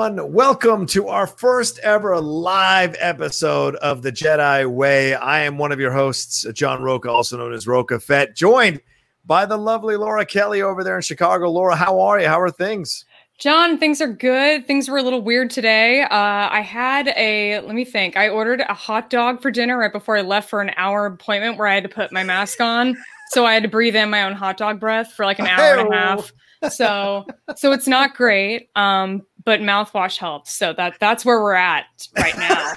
everyone. Welcome to our first ever live episode of The Jedi Way. I am one of your hosts, John Rocha, also known as Rocha Fett, joined by the lovely Laura Kelly over there in Chicago. Laura, how are you? How are things? John, things are good. Things were a little weird today. Let me think. I ordered a hot dog for dinner right before I left for an hour appointment where I had to put my mask on. So I had to breathe in my own hot dog breath for like an hour and a half. So it's not great, but mouthwash helps. So that's where we're at right now.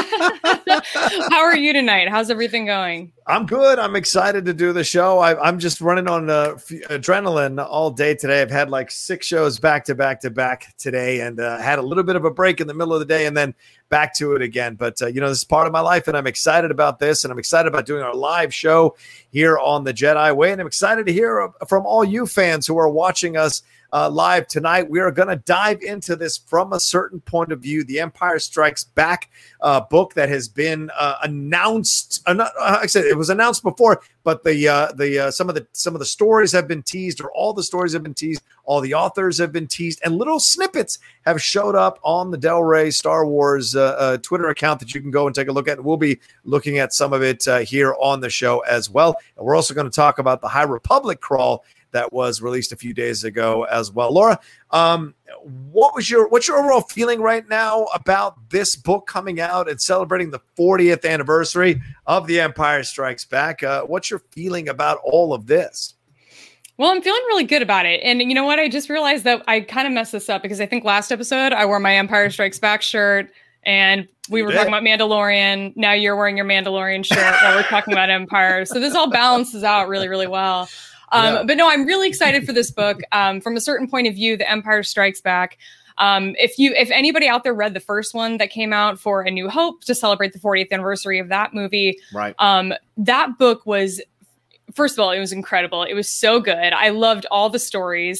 How are you tonight? How's everything going? I'm good. I'm excited to do the show. I'm just running on adrenaline all day today. I've had like 6 shows back to back today, and had a little bit of a break in the middle of the day, and then back to it again. But this is part of my life, and I'm excited about this, and I'm excited about doing our live show here on the Jedi Way, and I'm excited to hear from all you fans who are watching us live tonight. We are going to dive into this from a certain point of view. The Empire Strikes Back book that has been announced. I said it was announced before, but some of the stories have been teased, or all the stories have been teased. All the authors have been teased, and little snippets have showed up on the Del Rey Star Wars Twitter account that you can go and take a look at. We'll be looking at some of it here on the show as well. And we're also going to talk about the High Republic crawl that was released a few days ago as well. Laura, what's your overall feeling right now about this book coming out and celebrating the 40th anniversary of The Empire Strikes Back? What's your feeling about all of this? Well, I'm feeling really good about it. And you know what? I just realized that I kind of messed this up because I think last episode I wore my Empire Strikes Back shirt and we were talking about Mandalorian. Now you're wearing your Mandalorian shirt while we're talking about Empire. So this all balances out really, really well. But no, I'm really excited for this book. From a certain point of view, The Empire Strikes Back. If anybody out there read the first one that came out for A New Hope to celebrate the 40th anniversary of that movie, right? That book was, first of all, it was incredible. It was so good. I loved all the stories.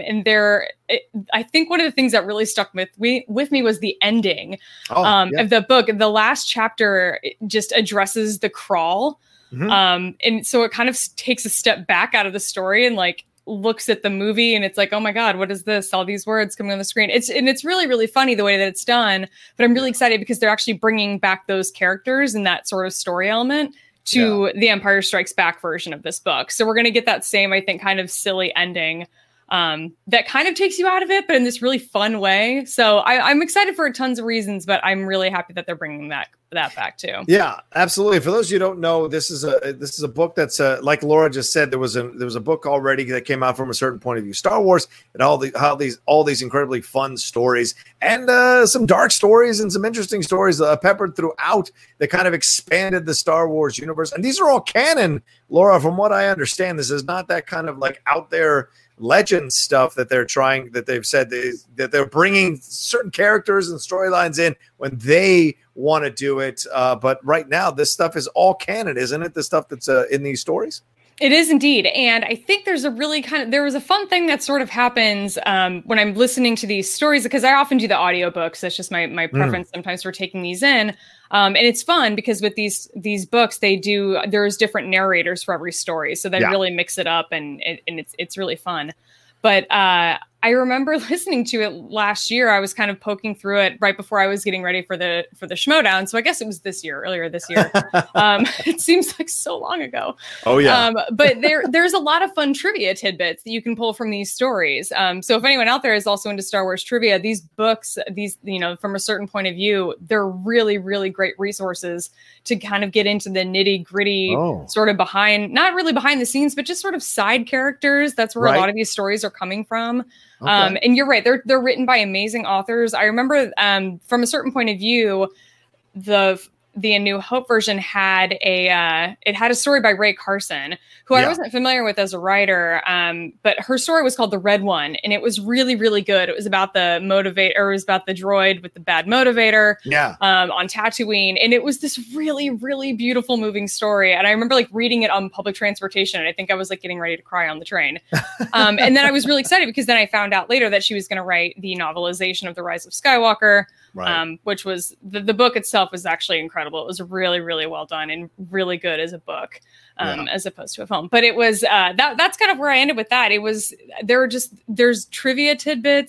I think one of the things that really stuck with me was the ending of the book. The last chapter just addresses the crawl. Mm-hmm. And so it kind of takes a step back out of the story and like looks at the movie, and it's like, oh my God, what is this? All these words coming on the screen. It's really, really funny the way that it's done, but I'm really excited because they're actually bringing back those characters and that sort of story element to the Empire Strikes Back version of this book. So we're going to get that same, I think, kind of silly ending that kind of takes you out of it, but in this really fun way. So I'm excited for tons of reasons, but I'm really happy that they're bringing that back too. Yeah, absolutely. For those of you who don't know, this is a book that's like Laura just said, there was a book already that came out from a certain point of view, Star Wars, and all these incredibly fun stories and some dark stories and some interesting stories peppered throughout that kind of expanded the Star Wars universe. And these are all canon, Laura, from what I understand. This is not that kind of like out there legend stuff that they've said that they're bringing certain characters and storylines in when they want to do it. But right now, this stuff is all canon, isn't it? The stuff that's in these stories. It is indeed. And I think there was a fun thing that sort of happens when I'm listening to these stories, because I often do the audiobooks. That's just my preference sometimes for taking these in. And it's fun because with these books, there's different narrators for every story. So they really mix it up and it's really fun. But I remember listening to it last year. I was kind of poking through it right before I was getting ready for the Schmodown. So I guess it was earlier this year. It seems like so long ago. Oh yeah. But there's a lot of fun trivia tidbits that you can pull from these stories. So if anyone out there is also into Star Wars trivia, these books, from a certain point of view, they're really, really great resources to kind of get into the nitty gritty sort of not really behind the scenes, but just sort of side characters. That's where a lot of these stories are coming from. Okay. And you're right. They're written by amazing authors. I remember from a certain point of view, the A New Hope version had a story by Rae Carson, who I wasn't familiar with as a writer, but her story was called The Red One, and it was really, really good. It was about the droid with the bad motivator on Tatooine, and it was this really, really beautiful, moving story. And I remember like reading it on public transportation, and I think I was like getting ready to cry on the train. And then I was really excited because then I found out later that she was going to write the novelization of The Rise of Skywalker. Right. Which was the book itself was actually incredible. It was really, really well done and really good as a book, as opposed to a film. But it was that's kind of where I ended with that. It was there's trivia tidbits.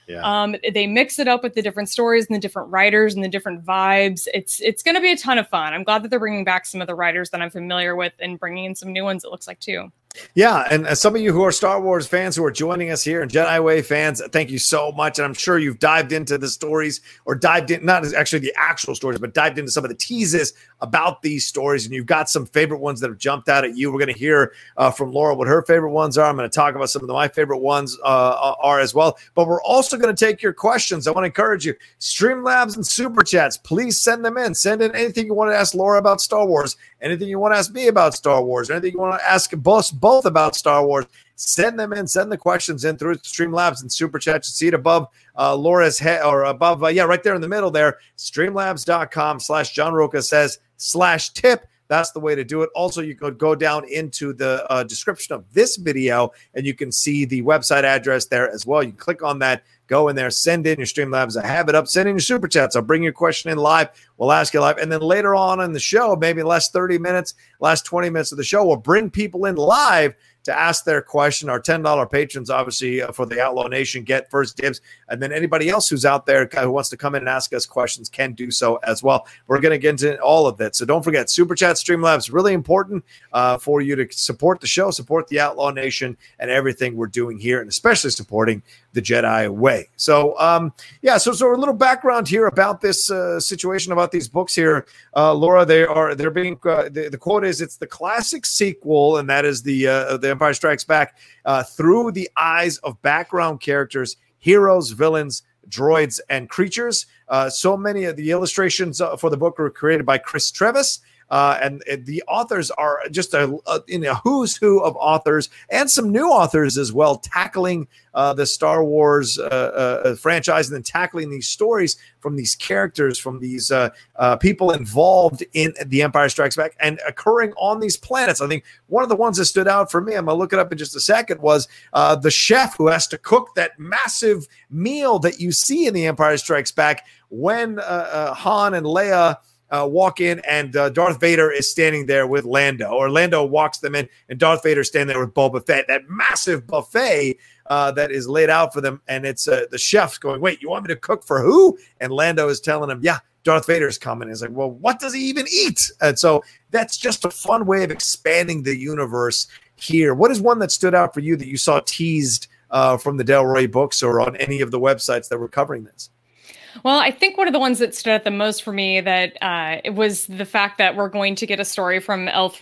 Yeah. They mix it up with the different stories and the different writers and the different vibes. It's going to be a ton of fun. I'm glad that they're bringing back some of the writers that I'm familiar with and bringing in some new ones, it looks like, too. Yeah, and some of you who are Star Wars fans who are joining us here and Jedi Way fans, thank you so much. And I'm sure you've dived into the stories or dived in, not actually the actual stories, but dived into some of the teases about these stories. And you've got some favorite ones that have jumped out at you. We're going to hear from Laura what her favorite ones are. I'm going to talk about some of my favorite ones are as well. But we're also going to take your questions. I want to encourage you, Streamlabs and Super Chats, please send them in. Send in anything you want to ask Laura about Star Wars, anything you want to ask me about Star Wars, anything you want to ask both about Star Wars. Send them in. Send the questions in through Streamlabs and Super Chat. You see it above Laura's head or above, right there in the middle there. Streamlabs.com/John Rocha says /tip. That's the way to do it. Also, you could go down into the description of this video and you can see the website address there as well. You can click on that, go in there, send in your Streamlabs. I have it up. Send in your Super Chats. I'll bring your question in live. We'll ask you live. And then later on in the show, maybe last 30 minutes, last 20 minutes of the show, we'll bring people in live to ask their question. Our $10 patrons, obviously, for the Outlaw Nation get first dibs. And then anybody else who's out there who wants to come in and ask us questions can do so as well. We're going to get into all of that. So don't forget, Super Chat, Streamlabs, really important for you to support the show, support the Outlaw Nation and everything we're doing here, and especially supporting the Jedi Way. So, so a little background here about this situation, about these books here. Laura, they're being, the quote is, it's the classic sequel, and that is the Empire Strikes Back, through the eyes of background characters, heroes, villains, droids, and creatures. So many of the illustrations for the book were created by Chris Trevis. And the authors are just in a who's who of authors and some new authors as well, tackling the Star Wars franchise and then tackling these stories from these characters, from these people involved in The Empire Strikes Back and occurring on these planets. I think one of the ones that stood out for me, I'm going to look it up in just a second, was the chef who has to cook that massive meal that you see in The Empire Strikes Back when Han and Leia walk in and Darth Vader is standing there with Lando, or Lando walks them in and Darth Vader standing there with Boba Fett, that massive buffet that is laid out for them. And it's the chef's going, wait, you want me to cook for who? And Lando is telling him, yeah, Darth Vader's coming. He's like, well, what does he even eat? And so that's just a fun way of expanding the universe here. What is one that stood out for you that you saw teased from the Del Rey books or on any of the websites that were covering this? Well, I think one of the ones that stood out the most for me that it was the fact that we're going to get a story from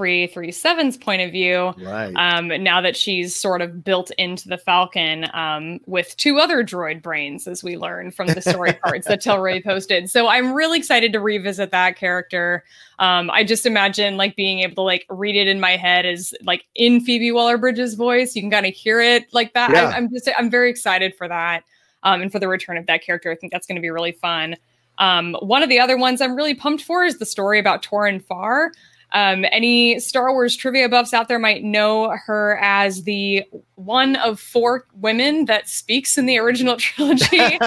L337's point of view. Right. Now that she's sort of built into the Falcon with two other droid brains, as we learned from the story cards that Del Rey posted. So I'm really excited to revisit that character. I just imagine like being able to like read it in my head as like in Phoebe Waller-Bridge's voice. You can kind of hear it like that. Yeah. I'm very excited for that. And for the return of that character. I think that's going to be really fun. One of the other ones I'm really pumped for is the story about Torrin Farr. Any Star Wars trivia buffs out there might know her as the one of 4 women that speaks in the original trilogy.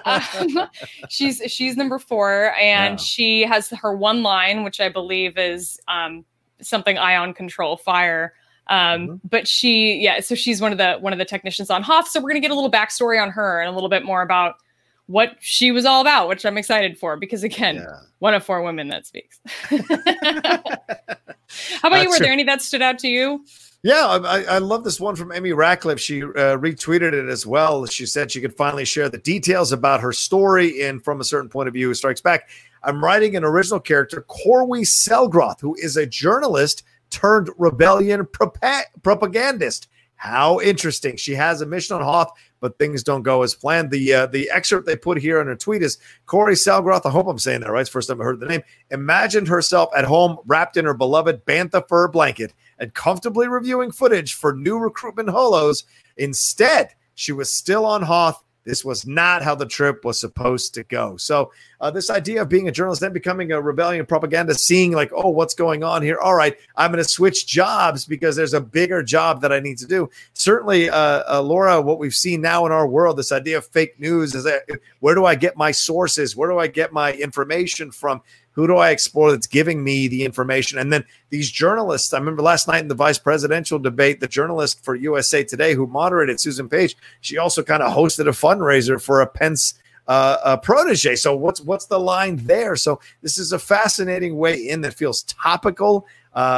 She's number 4, and she has her one line, which I believe is something ion control fire. But so she's one of the technicians on Hoth. So we're going to get a little backstory on her and a little bit more about what she was all about, which I'm excited for, because again, one of 4 women that speaks. How about you? Were there any that stood out to you? Yeah, I love this one from Amy Ratcliffe. She retweeted it as well. She said she could finally share the details about her story in From a Certain Point of View Strikes Back. I'm writing an original character, Corwy Selgroth, who is a journalist turned rebellion propagandist. How interesting. She has a mission on Hoth, but things don't go as planned. The excerpt they put here in her tweet is Corwy Selgroth, I hope I'm saying that right, it's the first time I heard the name, imagined herself at home wrapped in her beloved bantha fur blanket and comfortably reviewing footage for new recruitment holos. Instead, she was still on Hoth. This was not how the trip was supposed to go. So this idea of being a journalist, then becoming a rebellion propaganda, seeing like, oh, what's going on here? All right, I'm going to switch jobs because there's a bigger job that I need to do. Certainly, Laura, what we've seen now in our world, this idea of fake news is that where do I get my sources? Where do I get my information from? Who do I explore that's giving me the information? And then these journalists, I remember last night in the vice presidential debate, the journalist for USA Today who moderated, Susan Page, she also kind of hosted a fundraiser for a Pence protege. So what's the line there? So this is a fascinating way in that feels topical,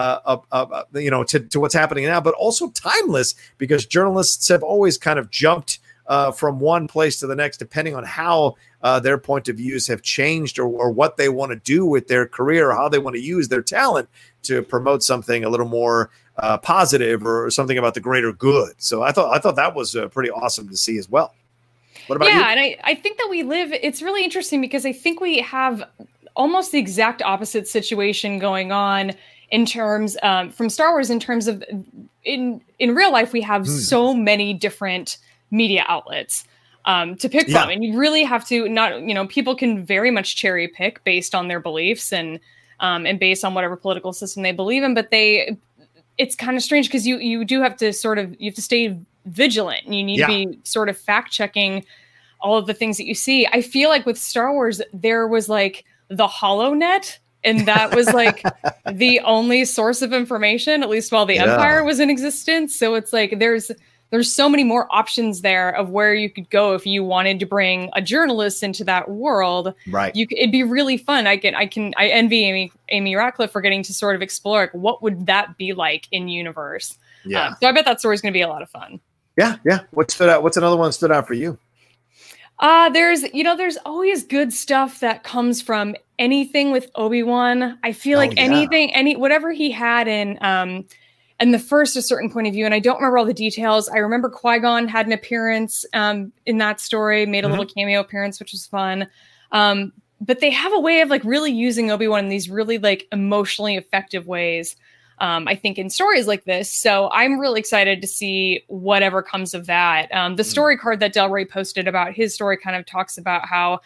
to what's happening now, but also timeless, because journalists have always kind of jumped from one place to the next, depending on how their point of views have changed, or what they want to do with their career, or how they want to use their talent to promote something a little more positive, or something about the greater good. So I thought that was pretty awesome to see as well. What about you? And I think that it's really interesting, because I think we have almost the exact opposite situation going on in terms from Star Wars, in terms of in real life, we have so many different media outlets to pick from, and you really have to people can very much cherry pick based on their beliefs and based on whatever political system they believe in. But it's kind of strange, because you do have to you have to stay vigilant, and you need to be sort of fact checking all of the things that you see. I feel like with Star Wars, there was like the HoloNet, and that was like the only source of information, at least while the Empire was in existence. So it's like there's so many more options there of where you could go if you wanted to bring a journalist into that world. Right. It'd be really fun. I envy Amy Ratcliffe for getting to sort of explore, like, what would that be like in universe? Yeah. So I bet that story is going to be a lot of fun. Yeah. Yeah. What stood out? What's another one that stood out for you? There's always good stuff that comes from anything with Obi-Wan. I feel like whatever he had in the first, a certain point of view, and I don't remember all the details. I remember Qui-Gon had an appearance in that story, made a little cameo appearance, which was fun. But they have a way of like really using Obi-Wan in these really like emotionally effective ways, I think, in stories like this. So I'm really excited to see whatever comes of that. The story card that Del Rey posted about his story kind of talks about how,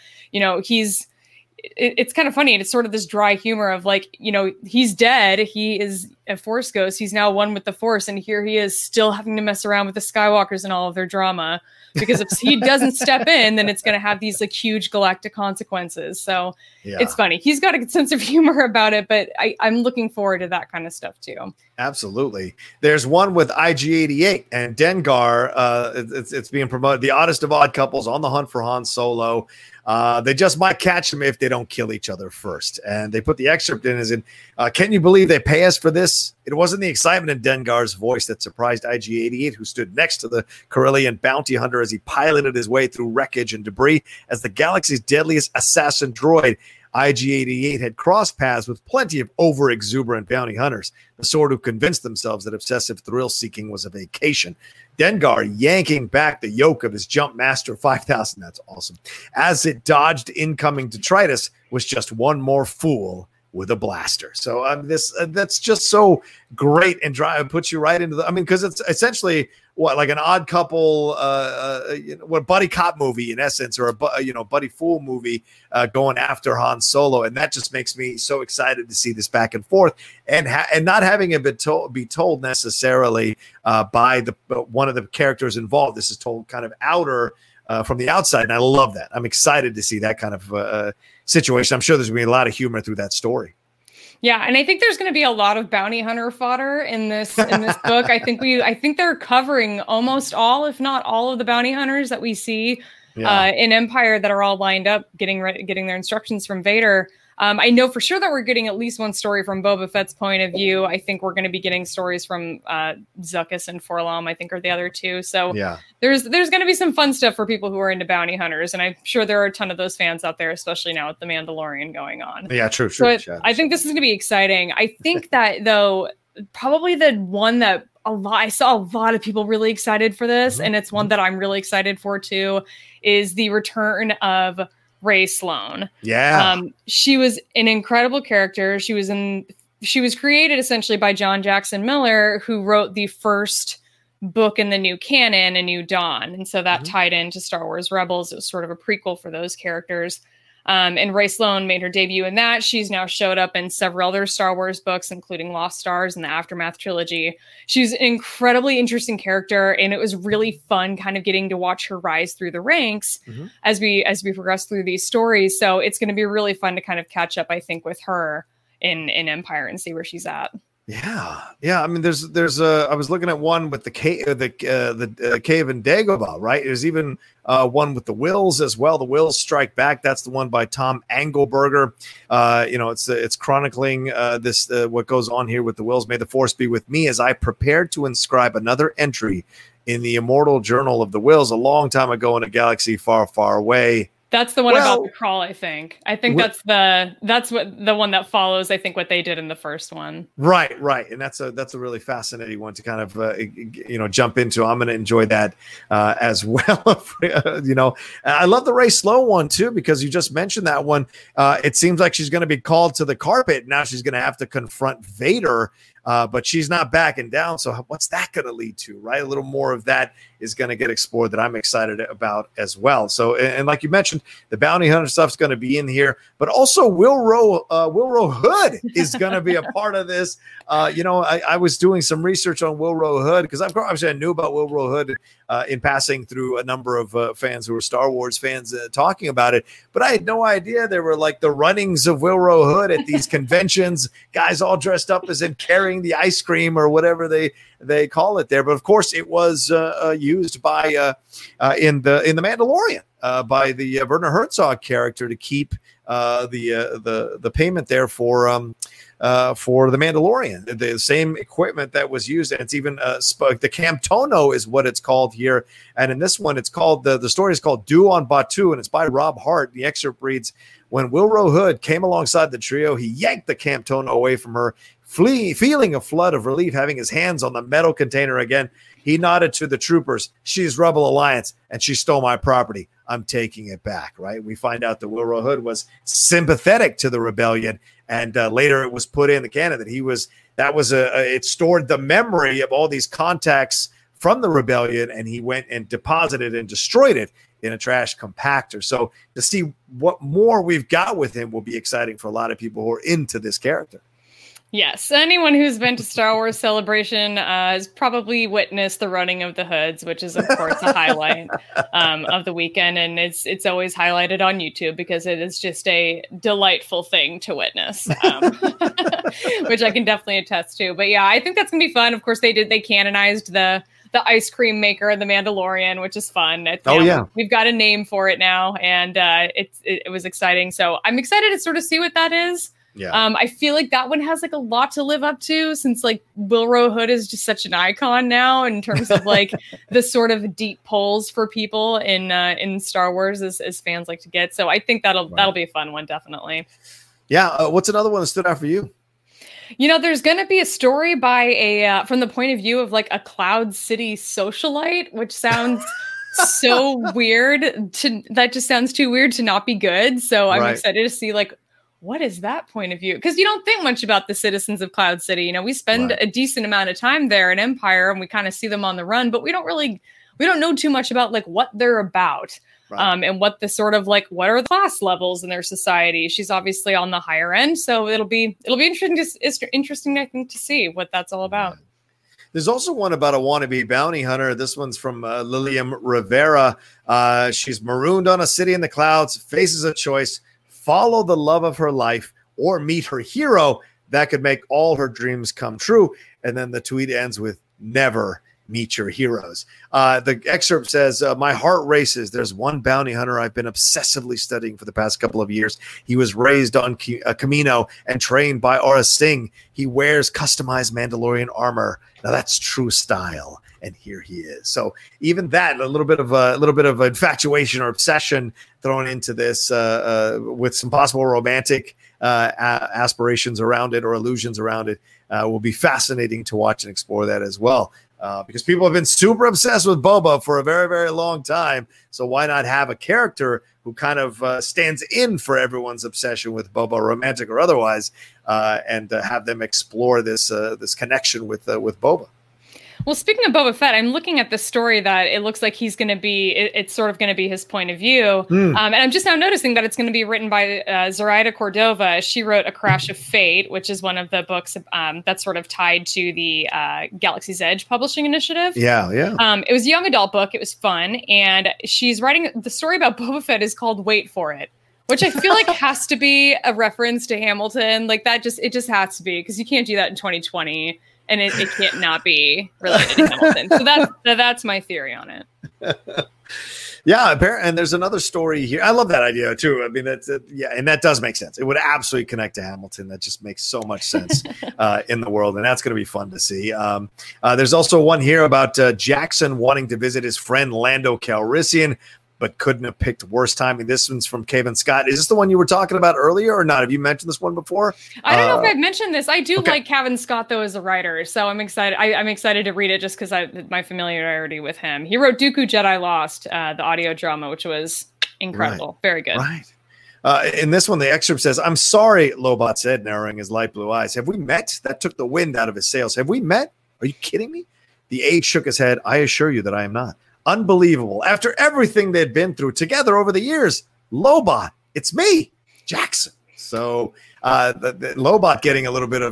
it's kind of funny, and it's sort of this dry humor of like, he's dead. He is a Force ghost. He's now one with the Force. And here he is still having to mess around with the Skywalkers and all of their drama, because if he doesn't step in, then it's going to have these like huge galactic consequences. So it's funny. He's got a good sense of humor about it, but I'm looking forward to that kind of stuff too. Absolutely. There's one with IG-88 and Dengar. It's being promoted. The oddest of odd couples on the hunt for Han Solo. They just might catch him if they don't kill each other first. And they put the excerpt in as in, can you believe they pay us for this? It wasn't the excitement in Dengar's voice that surprised IG-88, who stood next to the Corellian bounty hunter as he piloted his way through wreckage and debris as the galaxy's deadliest assassin droid. IG-88 had crossed paths with plenty of over-exuberant bounty hunters, the sort who convinced themselves that obsessive thrill-seeking was a vacation. Dengar yanking back the yoke of his Jump Master 5000, that's awesome, as it dodged incoming detritus, was just one more fool with a blaster. So that's just so great, and puts you right into because it's essentially like an odd couple, what buddy cop movie in essence, or a buddy fool movie going after Han Solo, and that just makes me so excited to see this back and forth, and not having it be told necessarily by one of the characters involved. This is told kind of outer. From the outside, and I love that. I'm excited to see that kind of situation. I'm sure there's going to be a lot of humor through that story. Yeah, and I think there's going to be a lot of bounty hunter fodder in this book. I think they're covering almost all, if not all, of the bounty hunters that we see in Empire that are all lined up, getting their instructions from Vader. I know for sure that we're getting at least one story from Boba Fett's point of view. I think we're going to be getting stories from Zuckuss and 4-LOM, I think, are the other two. So there's going to be some fun stuff for people who are into bounty hunters. And I'm sure there are a ton of those fans out there, especially now with The Mandalorian going on. Yeah, true. So I think this is going to be exciting. I think that, though, probably the one that I saw a lot of people really excited for this, and it's one that I'm really excited for too, is the return of Rey Sloane. Yeah. She was an incredible character. She was created essentially by John Jackson Miller, who wrote the first book in the new canon, A New Dawn. And so that tied into Star Wars Rebels. It was sort of a prequel for those characters. And Rae Sloane made her debut in that. She's now showed up in several other Star Wars books, including Lost Stars and the Aftermath trilogy. She's an incredibly interesting character, and it was really fun kind of getting to watch her rise through the ranks as we progress through these stories. So it's going to be really fun to kind of catch up, I think, with her in Empire and see where she's at. Yeah. I mean, there's I was looking at one with the cave in Dagobah, right? There's even one with the Wills as well. The Wills Strike Back. That's the one by Tom Engelberger. It's chronicling this what goes on here with the Wills. May the Force be with me as I prepare to inscribe another entry in the immortal journal of the Wills a long time ago in a galaxy far, far away. That's the one about the crawl, I think. That's what the one that follows, I think, what they did in the first one. Right. And that's a really fascinating one to kind of jump into. I'm going to enjoy that as well. I love the Rae Sloane one too, because you just mentioned that one. It seems like she's going to be called to the carpet. Now she's going to have to confront Vader. But she's not backing down. So what's that going to lead to, right? A little more of that is going to get explored that I'm excited about as well. So, and like you mentioned, the bounty hunter stuff's going to be in here, but also Willrow Hood is going to be a part of this. I was doing some research on Willrow Hood because obviously I knew about Willrow Hood in passing through a number of fans who were Star Wars fans talking about it, but I had no idea there were like the runnings of Willrow Hood at these conventions, guys all dressed up as in carrying the ice cream or whatever they call it there. But of course it was used by in the Mandalorian by the Werner Herzog character to keep the payment there for the Mandalorian, the same equipment that was used. And it's even the Camtono is what it's called here. And in this one, it's called the story is called Dew on Batuu, and it's by Rob Hart. The excerpt reads, when Willrow Hood came alongside the trio, he yanked the Camtono away from her, feeling a flood of relief, having his hands on the metal container again. He nodded to the troopers. She's Rebel Alliance, and she stole my property. I'm taking it back, right? We find out that Willrow Hood was sympathetic to the rebellion, and later it was put in the canon that it stored the memory of all these contacts from the rebellion, and he went and deposited and destroyed it in a trash compactor. So to see what more we've got with him will be exciting for a lot of people who are into this character. Yes, anyone who's been to Star Wars Celebration has probably witnessed the running of the hoods, which is, of course, a highlight of the weekend. And it's always highlighted on YouTube because it is just a delightful thing to witness, which I can definitely attest to. But yeah, I think that's going to be fun. Of course, they canonized the ice cream maker, the Mandalorian, which is fun. We've got a name for it now, and it was exciting. So I'm excited to sort of see what that is. Yeah. I feel like that one has like a lot to live up to, since like Willrow Hood is just such an icon now in terms of like the sort of deep pulls for people in Star Wars as fans like to get. So I think that'll be a fun one, definitely. Yeah. What's another one that stood out for you? There's going to be a story by from the point of view of like a Cloud City socialite, which sounds so weird that just sounds too weird to not be good. So I'm excited to see like, what is that point of view? Because you don't think much about the citizens of Cloud City. We spend a decent amount of time there in Empire, and we kind of see them on the run, but we don't know too much about like what they're about. And what the sort of like, what are the class levels in their society? She's obviously on the higher end, so it'll be interesting, I think, to see what that's all about. There's also one about a wannabe bounty hunter. This one's from Lilium Rivera. She's marooned on a city in the clouds, faces a choice: follow the love of her life or meet her hero that could make all her dreams come true. And then the tweet ends with never meet your heroes. The excerpt says, my heart races. There's one bounty hunter I've been obsessively studying for the past couple of years. He was raised on Kamino and trained by Aura Singh. He wears customized Mandalorian armor. Now that's true style. And here he is. So even that, a little bit of infatuation or obsession thrown into this with some possible romantic aspirations around it or illusions around it will be fascinating to watch and explore that as well. Because people have been super obsessed with Boba for a very, very long time. So why not have a character who kind of stands in for everyone's obsession with Boba, romantic or otherwise, and have them explore this connection with Boba? Well, speaking of Boba Fett, I'm looking at the story that it looks like he's going to be, it's sort of going to be his point of view. And I'm just now noticing that it's going to be written by Zoraida Cordova. She wrote A Crash of Fate, which is one of the books that's sort of tied to the Galaxy's Edge publishing initiative. Yeah. It was a young adult book. It was fun. And she's writing, the story about Boba Fett is called Wait For It, which I feel like has to be a reference to Hamilton. Like it just has to be, because you can't do that in 2020. And it can't not be related to Hamilton. So that's my theory on it. Yeah, and there's another story here. I love that idea too. I mean, and that does make sense. It would absolutely connect to Hamilton. That just makes so much sense in the world, and that's going to be fun to see. There's also one here about Jackson wanting to visit his friend Lando Calrissian, but couldn't have picked worse timing. This one's from Kevin Scott. Is this the one you were talking about earlier or not? Have you mentioned this one before? I don't know if I've mentioned this. I do like Kevin Scott, though, as a writer. So I'm excited. I'm excited to read it just because my familiarity with him. He wrote Dooku Jedi Lost, the audio drama, which was incredible. Right. Very good. Right. In this one, the excerpt says, "I'm sorry," Lobot said, narrowing his light blue eyes. "Have we met?" That took the wind out of his sails. "Have we met? Are you kidding me?" The age shook his head. "I assure you that I am not." Unbelievable. After everything they'd been through together over the years, Lobot, it's me, Jackson. So the Lobot getting a little bit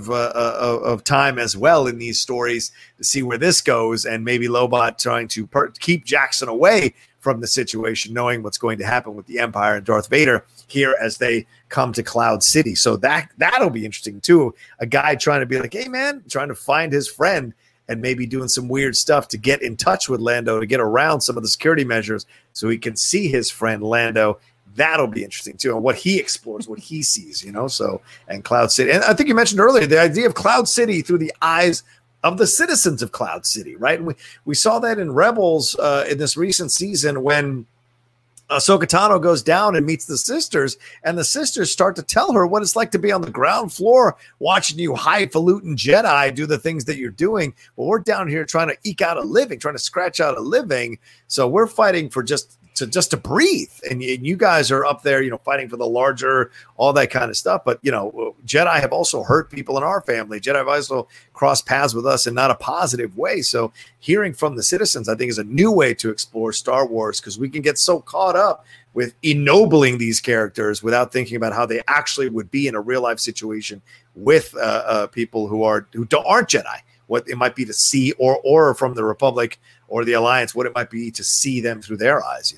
of time as well in these stories to see where this goes, and maybe Lobot trying to keep Jackson away from the situation, knowing what's going to happen with the Empire and Darth Vader here as they come to Cloud City. So that'll be interesting too. A guy trying to be like, hey man, trying to find his friend, and maybe doing some weird stuff to get in touch with Lando, to get around some of the security measures so he can see his friend Lando. That'll be interesting too. And what he explores, what he sees, so, and Cloud City. And I think you mentioned earlier, the idea of Cloud City through the eyes of the citizens of Cloud City, right? And we saw that in Rebels in this recent season when Ahsoka Tano goes down and meets the sisters, and the sisters start to tell her what it's like to be on the ground floor watching you highfalutin Jedi do the things that you're doing. Well, we're down here trying to eke out a living, trying to scratch out a living. So we're fighting for just to breathe. And you guys are up there, fighting for the larger, all that kind of stuff. But, Jedi have also hurt people in our family. Jedi have also crossed paths with us in not a positive way. So hearing from the citizens, I think, is a new way to explore Star Wars, because we can get so caught up with ennobling these characters without thinking about how they actually would be in a real life situation with people who aren't Jedi. What it might be to see, or from the Republic or the Alliance, what it might be to see them through their eyes,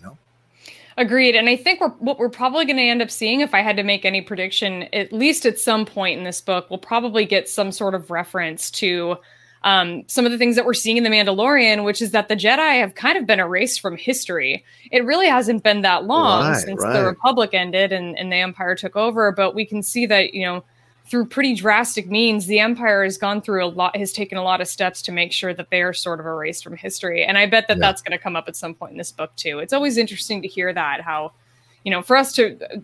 Agreed. And I think what we're probably going to end up seeing, if I had to make any prediction, at least at some point in this book, we'll probably get some sort of reference to some of the things that we're seeing in The Mandalorian, which is that the Jedi have kind of been erased from history. It really hasn't been that long since the Republic ended and the Empire took over. But we can see that, through pretty drastic means, the Empire has gone through has taken a lot of steps to make sure that they are sort of erased from history. And I bet that that's going to come up at some point in this book too. It's always interesting to hear that, how, for us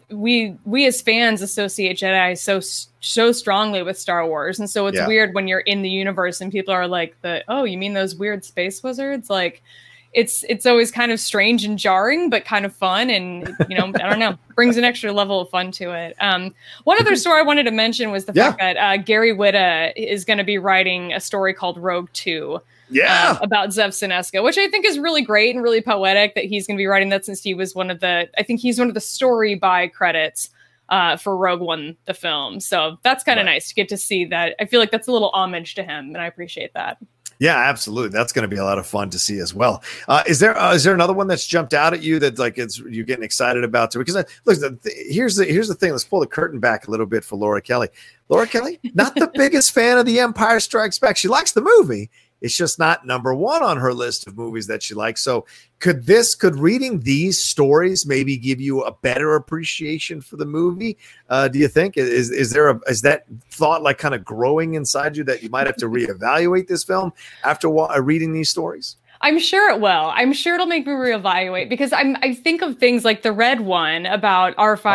we as fans associate Jedi so strongly with Star Wars. And so it's weird when you're in the universe and people are like, oh, you mean those weird space wizards? Like, it's always kind of strange and jarring, but kind of fun. And, I don't know, brings an extra level of fun to it. One other story I wanted to mention was the fact that Gary Whitta is going to be writing a story called Rogue 2 about Zev Sineska, which I think is really great and really poetic that he's going to be writing that, since he was one of the story by credits for Rogue One, the film. So that's kind of nice to get to see that. I feel like that's a little homage to him, and I appreciate that. Yeah, absolutely. That's going to be a lot of fun to see as well. Is there another one that's jumped out at you that you're getting excited about too? Because look, here's the thing. Let's pull the curtain back a little bit for Laura Kelly. Laura Kelly, not the biggest fan of The Empire Strikes Back. She likes the movie. It's just not number one on her list of movies that she likes. So could reading these stories maybe give you a better appreciation for the movie? Do you think is that thought like kind of growing inside you that you might have to reevaluate this film after reading these stories? I'm sure it will. I'm sure it'll make me reevaluate, because I think of things like the red one about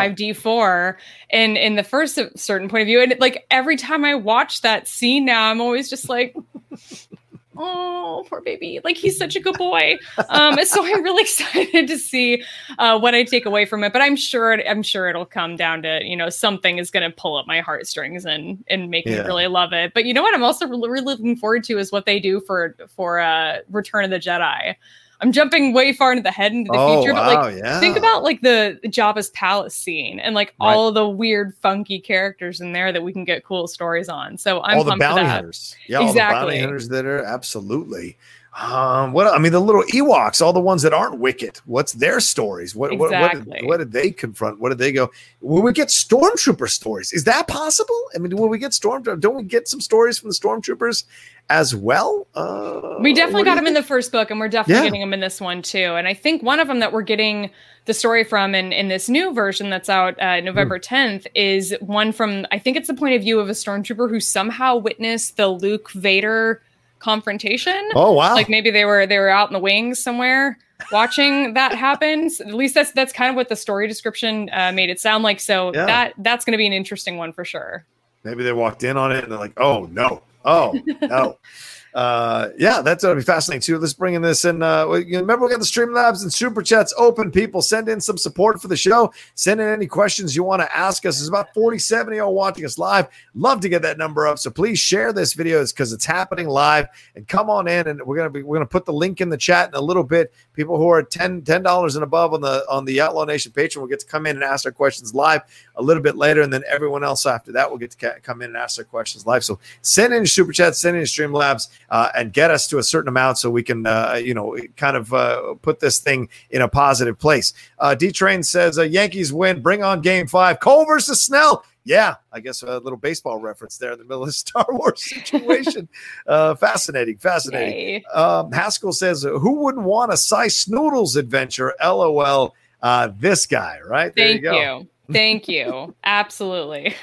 R5D4 and in the first certain point of view. And like every time I watch that scene now, I'm always just like, oh, poor baby. Like, he's such a good boy. So I'm really excited to see what I take away from it. But I'm sure it'll come down to, you know, something is going to pull up my heartstrings and make me really love it. But you know what I'm also really looking forward to is what they do for Return of the Jedi. I'm jumping way far into the future, but like, think about like the Jabba's palace scene and like all the weird, funky characters in there that we can get cool stories on. So I'm all the pumped bounty for that. Hunters, all the bounty hunters that are absolutely. The little Ewoks, all the ones that aren't Wicket. What's their stories? What did they confront? What did they go? Will we get Stormtrooper stories? Is that possible? I mean, will we get Stormtrooper? Don't we get some stories from the Stormtroopers as well? We definitely got them in the first book, and we're definitely getting them in this one too. And I think one of them that we're getting the story from in this new version that's out November 10th is one from, I think it's the point of view of a Stormtrooper who somehow witnessed the Luke Vader confrontation. Oh wow! Like maybe they were out in the wings somewhere watching that happen. At least that's kind of what the story description made it sound like. So that's going to be an interesting one for sure. Maybe they walked in on it and they're like, "Oh no, oh no." That's going to be fascinating too. Let's bring in this. And remember, we got the Streamlabs and Super Chats open. People, send in some support for the show. Send in any questions you want to ask us. There's about 47 of y'all watching us live. Love to get that number up. So please share this video because it's happening live. And come on in, and we're gonna put the link in the chat in a little bit. People who are $10 and above on the Outlaw Nation Patreon will get to come in and ask their questions live a little bit later, and then everyone else after that will get to come in and ask their questions live. So send in your Super Chats, send in your Streamlabs. And get us to a certain amount so we can, put this thing in a positive place. D-Train says, Yankees win. Bring on Game 5. Cole versus Snell. Yeah, I guess a little baseball reference there in the middle of the Star Wars situation. Fascinating. Haskell says, who wouldn't want a Cy Snoodles adventure? LOL. This guy, right? There you go. Thank you. Absolutely.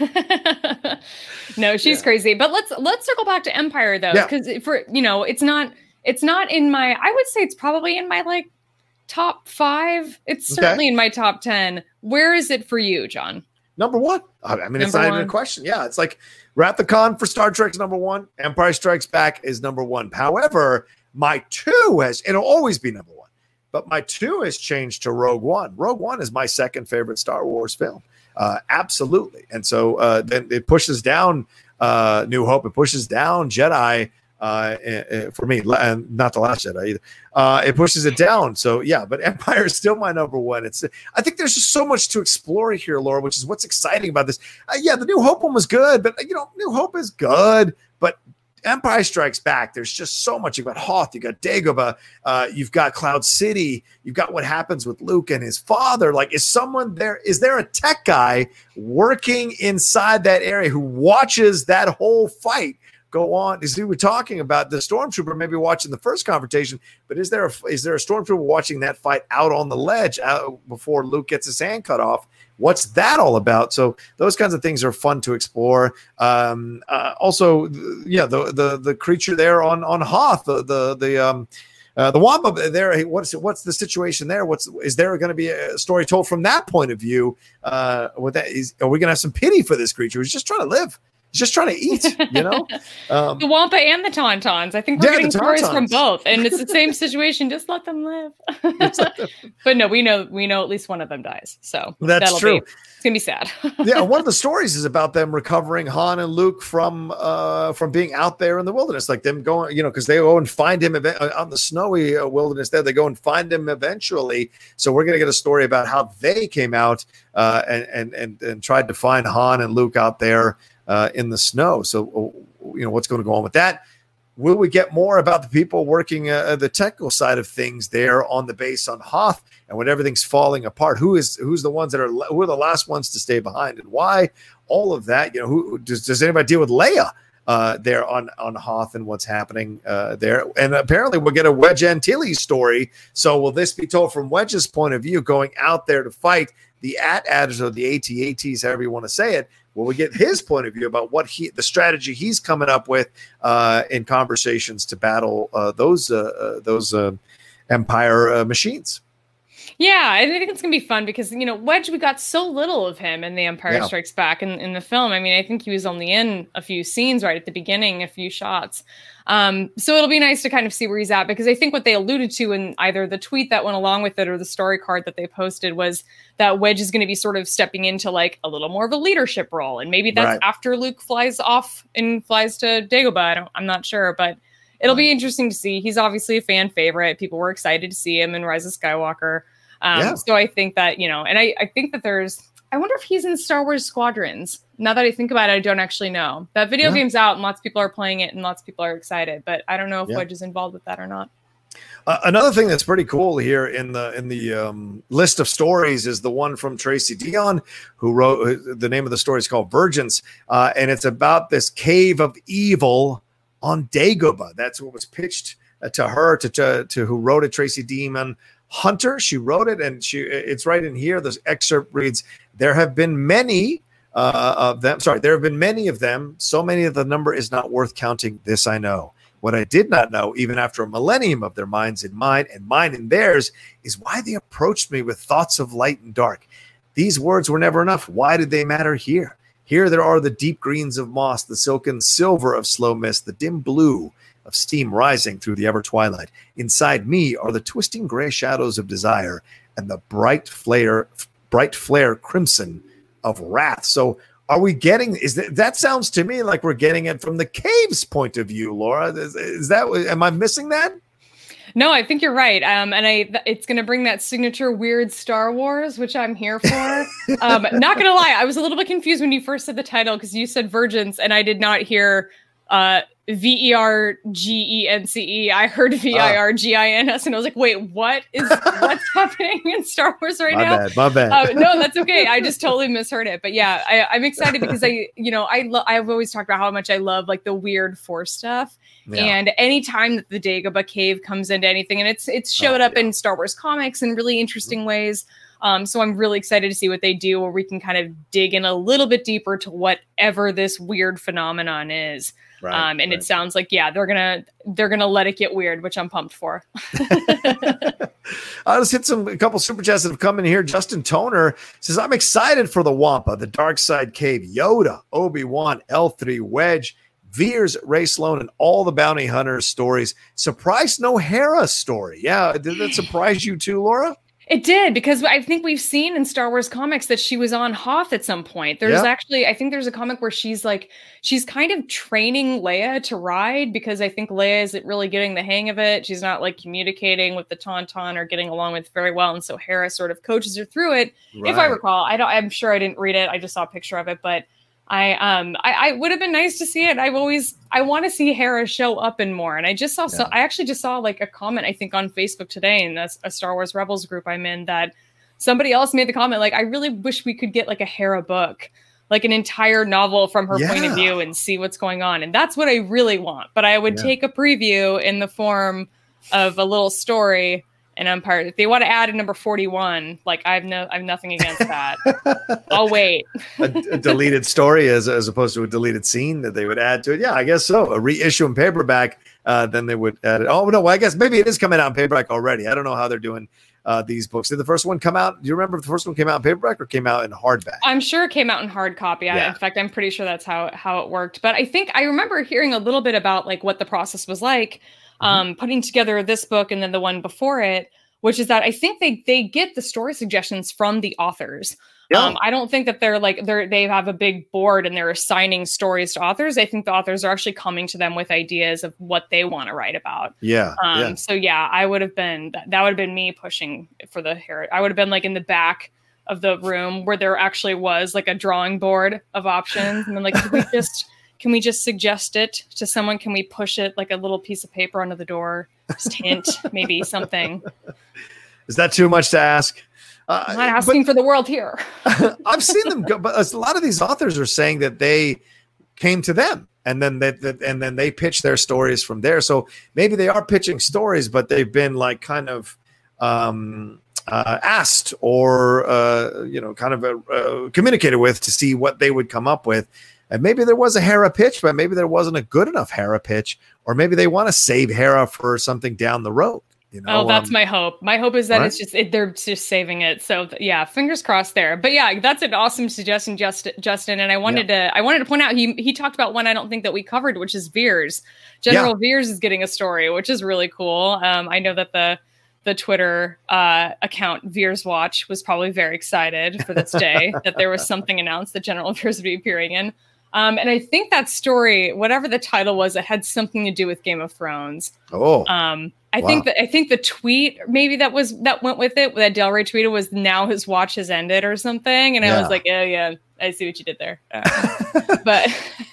No, she's crazy. But let's circle back to Empire though, because it's not in my. I would say it's probably in my like top 5. It's certainly in my top 10. Where is it for you, John? Number 1. I mean, it's not even a question. Yeah, it's like Wrath of Khan for Star Trek's number 1. Empire Strikes Back is number 1. However, my 2 it'll always be number 1. But my 2 has changed to Rogue One. Rogue One is my second favorite Star Wars film. Absolutely. And so then it pushes down New Hope. It pushes down Jedi for me, and not The Last Jedi either. It pushes it down. So, yeah, but Empire is still my number 1. I think there's just so much to explore here, Laura, which is what's exciting about this. The New Hope one was good, but, New Hope is good, but Empire Strikes Back, there's just so much. You've got Hoth, you've got Dagobah, you've got Cloud City, you've got what happens with Luke and his father. Like, is there a tech guy working inside that area who watches that whole fight go on? Is we were talking about the Stormtrooper maybe watching the first confrontation, but is there a Stormtrooper watching that fight out on the ledge before Luke gets his hand cut off? What's that all about? So those kinds of things are fun to explore. Also, the creature there on Hoth, the Wampa there. What's the situation there? Is there going to be a story told from that point of view? Are we going to have some pity for this creature who's just trying to live? He's just trying to eat, the Wampa and the Tauntauns. I think we're getting stories from both, and it's the same situation. Just let them live. But no, we know at least one of them dies. So that's true. It's gonna be sad. One of the stories is about them recovering Han and Luke from being out there in the wilderness, like them going, because they go and find him on the snowy wilderness. There, they go and find him eventually. So we're gonna get a story about how they came out and tried to find Han and Luke out there. In the snow. So, what's going to go on with that? Will we get more about the people working the technical side of things there on the base on Hoth, and when everything's falling apart? Who's the ones who are the last ones to stay behind, and why? All of that. Who does anybody deal with Leia there on Hoth and what's happening there? And apparently we'll get a Wedge Antilles story. So will this be told from Wedge's point of view, going out there to fight the AT-ATs or the AT-ATs, however you want to say it? Well, we get his point of view about the strategy he's coming up with in conversations to battle those Empire machines. Yeah, I think it's gonna be fun because Wedge, we got so little of him in The Empire Strikes Back in the film. I mean, I think he was only in a few scenes right at the beginning, a few shots. So it'll be nice to kind of see where he's at, because I think what they alluded to in either the tweet that went along with it or the story card that they posted was that Wedge is going to be sort of stepping into like a little more of a leadership role, and maybe that's after Luke flies off and flies to Dagobah. I'm not sure, but it'll be interesting to see. He's obviously a fan favorite. People were excited to see him in Rise of Skywalker. So I think that, and I think that I wonder if he's in Star Wars Squadrons. Now that I think about it, I don't actually know. That video game's out and lots of people are playing it and lots of people are excited, but I don't know if Wedge is involved with that or not. Another thing that's pretty cool here in the list of stories is the one from Tracy Dion, who wrote, the name of the story is called Virgins, and it's about this cave of evil on Dagobah. That's what was pitched to her, to who wrote it, Tracy Dion Hunter. She wrote it, and it's right in here. This excerpt reads, there have been many of them. There have been many of them. So many that the number is not worth counting. This I know. What I did not know, even after a millennium of their minds in mine and mine in theirs, is why they approached me with thoughts of light and dark. These words were never enough. Why did they matter here? Here there are the deep greens of moss, the silken silver of slow mist, the dim blue of steam rising through the ever twilight. Inside me are the twisting gray shadows of desire and the bright flare crimson of wrath. So are we getting, that sounds to me like we're getting it from the cave's point of view, Laura. Is that, am I missing that? No, I think you're right. And it's going to bring that signature weird Star Wars, which I'm here for. Not going to lie, I was a little bit confused when you first said the title, because you said Virgins and I did not hear VERGENCE. I heard VIRGINS, and I was like, wait, what's happening in Star Wars right now? My bad. No, that's okay. I just totally misheard it. But yeah, I'm excited because I've always talked about how much I love like the weird Force stuff. Yeah. And anytime that the Dagobah cave comes into anything, and it's showed up in Star Wars comics in really interesting ways. So I'm really excited to see what they do, where we can kind of dig in a little bit deeper to whatever this weird phenomenon is. It sounds like, they're gonna let it get weird, which I'm pumped for. Let's hit a couple super chats that have come in here. Justin Toner says, I'm excited for the Wampa, the Dark Side Cave, Yoda, Obi-Wan, L3, Wedge, Veers, Ray Sloan, and all the bounty hunters stories. Surprised no Hera story. Yeah, did that surprise you too, Laura? It did, because I think we've seen in Star Wars comics that she was on Hoth at some point. There's actually, I think there's a comic where she's kind of training Leia to ride, because I think Leia isn't really getting the hang of it. She's not like communicating with the Tauntaun or getting along with very well. And so Hera sort of coaches her through it. If I recall, I'm sure I didn't read it. I just saw a picture of it, but I would have been nice to see it. I want to see Hera show up in more. And I just saw, I actually just saw like a comment, I think on Facebook today, in a Star Wars Rebels group I'm in, that somebody else made the comment, like, I really wish we could get like a Hera book, like an entire novel from her point of view, and see what's going on. And that's what I really want. But I would take a preview in the form of a little story in Empire. If they want to add a number 41, like I've nothing against that. I'll wait. a deleted story as opposed to a deleted scene that they would add to it. Yeah, I guess so. A reissue in paperback, then they would add it. Oh no, I guess maybe it is coming out in paperback already. I don't know how they're doing these books. Did the first one come out? Do you remember if the first one came out in paperback or came out in hardback? I'm sure it came out in hard copy. In fact, I'm pretty sure that's how it worked. But I think I remember hearing a little bit about like what the process was like, putting together this book and then the one before it, which is that I think they get the story suggestions from the authors. I don't think that they have a big board and they're assigning stories to authors. I think the authors are actually coming to them with ideas of what they want to write about. So I would have been, that would have been me pushing for the hair. I would have been like in the back of the room where there actually was like a drawing board of options. And then like, can we just suggest it to someone? Can we push it like a little piece of paper under the door? Just hint, maybe something. Is that too much to ask? I'm not asking for the world here. I've seen them go, but a lot of these authors are saying that they came to them and then they pitch their stories from there. So maybe they are pitching stories, but they've been like kind of asked or communicated with to see what they would come up with. And maybe there was a Hera pitch, but maybe there wasn't a good enough Hera pitch, or maybe they want to save Hera for something down the road. You know, that's my hope. My hope is that right? it's just they're just saving it. So yeah, fingers crossed there. But yeah, that's an awesome suggestion, Justin. And I wanted to point out he talked about one I don't think that we covered, which is Veers. General Veers is getting a story, which is really cool. I know that the Twitter account Veers Watch was probably very excited for this day that there was something announced that General Veers would be appearing in. And I think that story, whatever the title was, it had something to do with Game of Thrones. I think the tweet maybe that went with it, that Del Rey tweeted, was now his watch has ended or something. And I was like, oh yeah, I see what you did there. But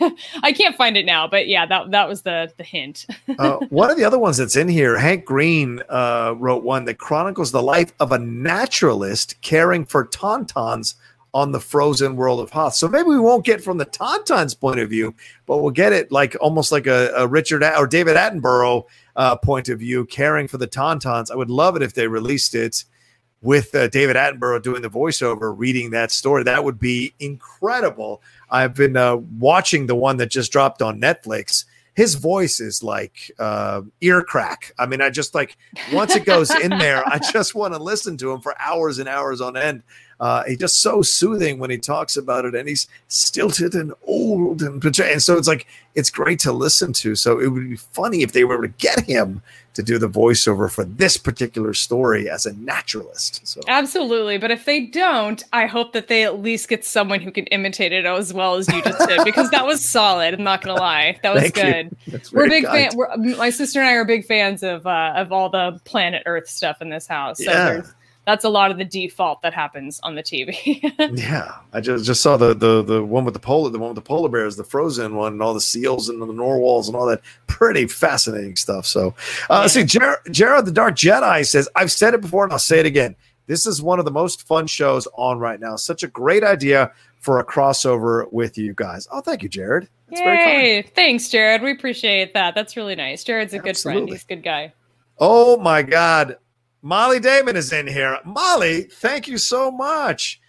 I can't find it now. But yeah, that was the hint. One of the other ones that's in here, Hank Green wrote one that chronicles the life of a naturalist caring for tauntauns on the frozen world of Hoth. So maybe we won't get from the tauntaun's point of view, but we'll get it like almost like a Richard or David Attenborough point of view, caring for the tauntauns. I would love it if they released it with David Attenborough doing the voiceover, reading that story. That would be incredible. I've been watching the one that just dropped on Netflix. His voice is like ear crack. I mean, I just like, once it goes in there, I just want to listen to him for hours and hours on end. He's just so soothing when he talks about it, and he's stilted and old, and so it's like, it's great to listen to. So it would be funny if they were able to get him to do the voiceover for this particular story as a naturalist. So absolutely, but if they don't, I hope that they at least get someone who can imitate it as well as you just did, because that was solid. I'm not gonna lie, that was Thank good. We're big fan. My sister and I are big fans of all the Planet Earth stuff in this house. So that's a lot of the default that happens on the TV. Yeah, I just saw the one with the polar bears, the Frozen one, and all the seals and the narwhals and all that. Pretty fascinating stuff. So, see, Jared the Dark Jedi says, "I've said it before and I'll say it again. This is one of the most fun shows on right now. Such a great idea for a crossover with you guys." Oh, thank you, Jared. That's very kind. Thanks, Jared. We appreciate that. That's really nice. Jared's a good friend. He's a good guy. Oh my God. Molly Damon is in here. Molly, thank you so much.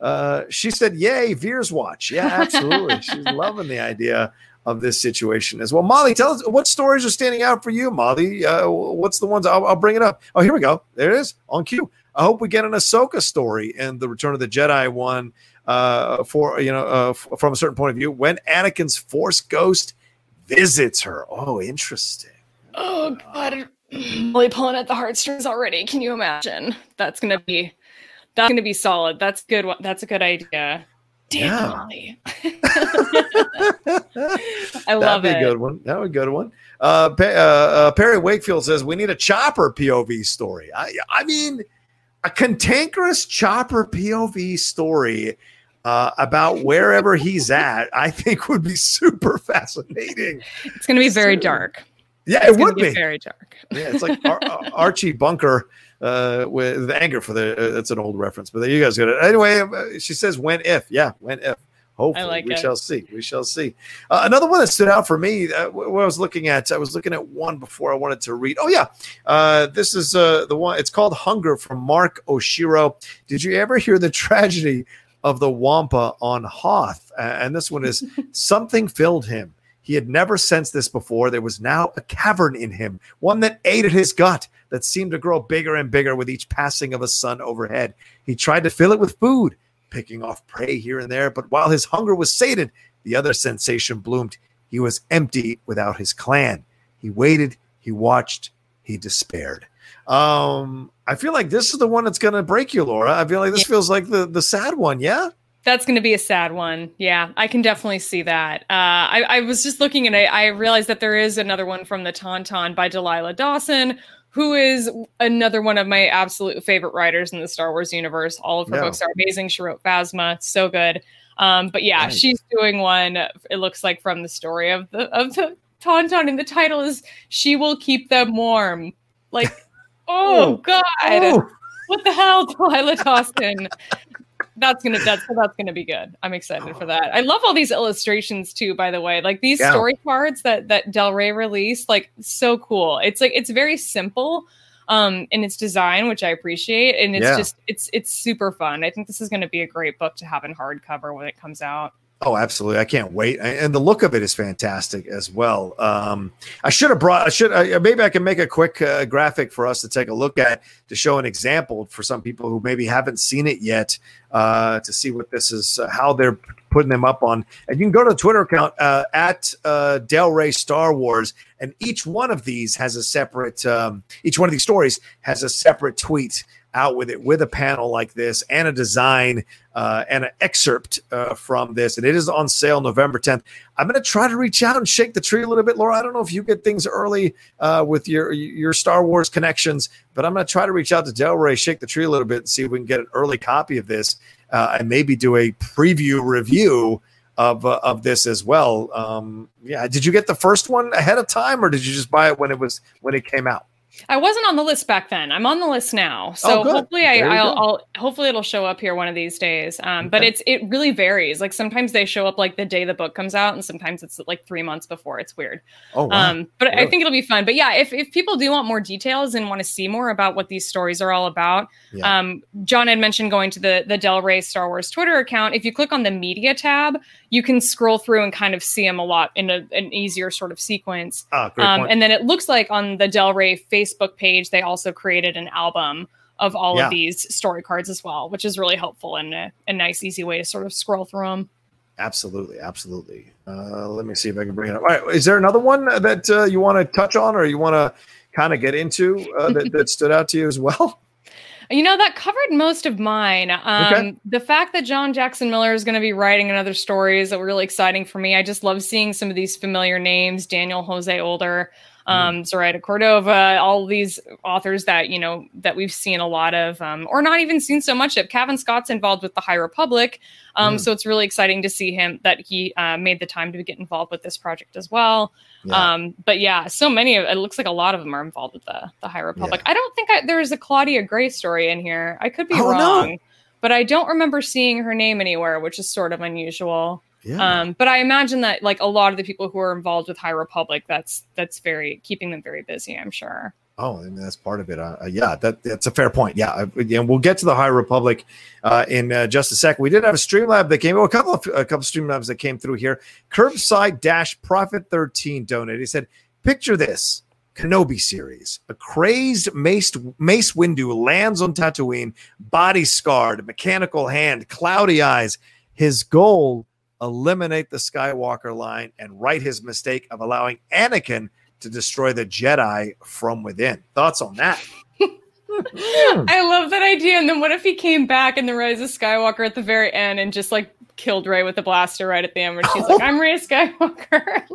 She said, yay, Veers Watch. Yeah, absolutely. She's loving the idea of this situation as well. Molly, tell us, what stories are standing out for you, Molly? What's the ones? I'll bring it up. Oh, here we go. There it is on cue. I hope we get an Ahsoka story and the Return of the Jedi one from a certain point of view when Anakin's Force ghost visits her. Oh, interesting. Oh, God. Really pulling at the heartstrings already. Can you imagine? That's gonna be solid. That's good. That's a good idea. Damn, Molly. I love it. That'd be a good one. That would be a good one. Perry Wakefield says we need a Chopper POV story. I mean, a cantankerous Chopper POV story about wherever he's at, I think would be super fascinating. It's going to be very dark. Yeah, it would be very dark. Yeah, it's like Archie Bunker with anger for that's an old reference, but you guys got it. Anyway, she says, when if. Yeah, when if. Hopefully, we shall see. We shall see. Another one that stood out for me, I was looking at one before I wanted to read. Oh, yeah. This is the one. It's called Hunger from Mark Oshiro. Did you ever hear the tragedy of the Wampa on Hoth? And this one is, something filled him. He had never sensed this before. There was now a cavern in him, one that ate at his gut, that seemed to grow bigger and bigger with each passing of a sun overhead. He tried to fill it with food, picking off prey here and there, but while his hunger was sated, the other sensation bloomed. He was empty without his clan. He waited, he watched, he despaired. I feel like this is the one that's going to break you, Laura. I feel like this feels like the sad one, yeah? That's going to be a sad one. Yeah, I can definitely see that. I was just looking and I realized that there is another one from the Tauntaun by Delilah Dawson, who is another one of my absolute favorite writers in the Star Wars universe. All of her books are amazing. She wrote Phasma, so good. But yeah, she's doing one. It looks like from the story of the Tauntaun, and the title is "She Will Keep Them Warm." Like, oh God, what the hell, Delilah Dawson? That's gonna be good. I'm excited for that. I love all these illustrations too, by the way. Like these story cards that Del Rey released, like so cool. It's like it's very simple in its design, which I appreciate, and it's just it's super fun. I think this is gonna be a great book to have in hardcover when it comes out. Oh, absolutely. I can't wait. And the look of it is fantastic as well. Maybe I can make a quick graphic for us to take a look at to show an example for some people who maybe haven't seen it yet to see what this is, how they're putting them up on. And you can go to the Twitter account at Del Rey Star Wars. And each one of these has a separate, each one of these stories has a separate tweet out with it, with a panel like this and a design and an excerpt from this. And it is on sale November 10th. I'm going to try to reach out and shake the tree a little bit. Laura, I don't know if you get things early with your Star Wars connections, but I'm going to try to reach out to Del Rey, shake the tree a little bit and see if we can get an early copy of this and maybe do a preview review of this as well. Did you get the first one ahead of time or did you just buy it when it came out? I wasn't on the list back then. I'm on the list now. So hopefully hopefully it'll show up here one of these days. But it really varies. Like sometimes they show up like the day the book comes out and sometimes it's like 3 months before. It's weird. Oh, wow. But really? I think it'll be fun. But yeah, if people do want more details and want to see more about what these stories are all about, John had mentioned going to the Del Rey Star Wars Twitter account. If you click on the media tab, you can scroll through and kind of see them a lot in an easier sort of sequence. Great point. And then it looks like on the Del Rey Facebook page, they also created an album of all of these story cards as well, which is really helpful and a nice, easy way to sort of scroll through them. Absolutely. Let me see if I can bring it up. All right. Is there another one that you want to touch on or you want to kind of get into that stood out to you as well? That covered most of mine. The fact that John Jackson Miller is going to be writing another story is really exciting for me. I just love seeing some of these familiar names, Daniel Jose Older, Zoraida Cordova, all these authors that, that we've seen a lot of, or not even seen so much of. Cavan Scott's involved with the High Republic. So it's really exciting to see him that he made the time to get involved with this project as well. But yeah, so many of it looks like a lot of them are involved with the High Republic. I don't think there's a Claudia Gray story in here. I could be wrong, but I don't remember seeing her name anywhere, which is sort of unusual. But I imagine that like a lot of the people who are involved with High Republic, that's very keeping them very busy, I'm sure. Oh, and that's part of it. That's a fair point. And we'll get to the High Republic in just a second. We did have a Streamlab that came. A couple Streamlabs that came through here. Curbside Prophet 13 donated. He said, "Picture this: Kenobi series. A crazed Mace Windu lands on Tatooine, body scarred, mechanical hand, cloudy eyes. His goal." Eliminate the Skywalker line and right his mistake of allowing Anakin to destroy the Jedi from within. Thoughts on that? I love that idea. And then what if he came back in The Rise of Skywalker at the very end and just like killed Rey with a blaster right at the end where she's like, I'm Rey Skywalker.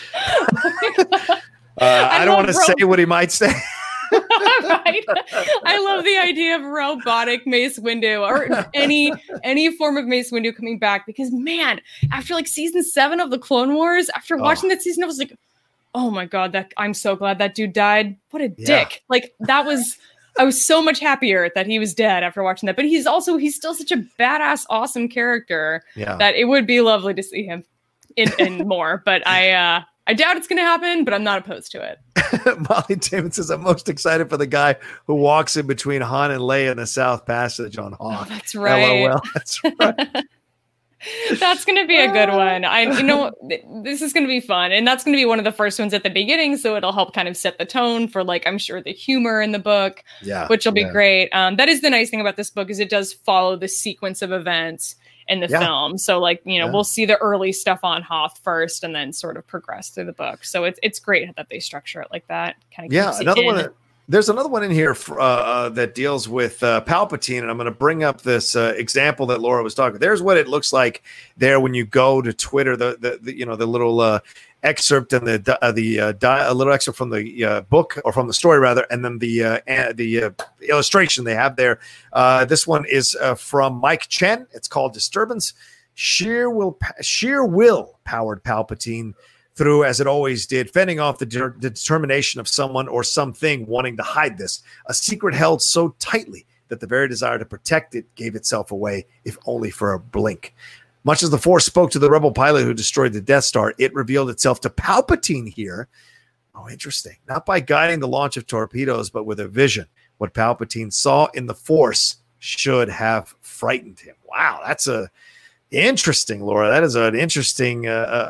I don't want to say what he might say. Right? I love the idea of robotic Mace Windu or any form of Mace Windu coming back because man, after like season 7 of the Clone Wars, after watching that season, I was like, oh my God, I'm so glad that dude died. What a dick. Like I was so much happier that he was dead after watching that. But he's still such a badass, awesome character that it would be lovely to see him in more. But I doubt it's going to happen, but I'm not opposed to it. Molly Damon says, I'm most excited for the guy who walks in between Han and Leia in the South Passage on Hoth. Oh, that's right. LOL. That's right. That's going to be a good one. This is going to be fun. And that's going to be one of the first ones at the beginning. So it'll help kind of set the tone for like, I'm sure the humor in the book, which will be great. That is the nice thing about this book is it does follow the sequence of events in the film. So like, we'll see the early stuff on Hoth first and then sort of progress through the book. So it's great that they structure it like that. Kind of There's another one in here that deals with Palpatine, and I'm going to bring up this example that Laura was talking. There's what it looks like there when you go to Twitter. The little excerpt and a little excerpt from the book or from the story rather, and then the illustration they have there. This one is from Mike Chen. It's called Disturbance. Sheer will powered Palpatine through, as it always did, fending off the determination of someone or something wanting to hide this, a secret held so tightly that the very desire to protect it gave itself away, if only for a blink. Much as the Force spoke to the rebel pilot who destroyed the Death Star, it revealed itself to Palpatine here. Oh, interesting. Not by guiding the launch of torpedoes, but with a vision. What Palpatine saw in the Force should have frightened him. Wow, that's Interesting, Laura. That is an interesting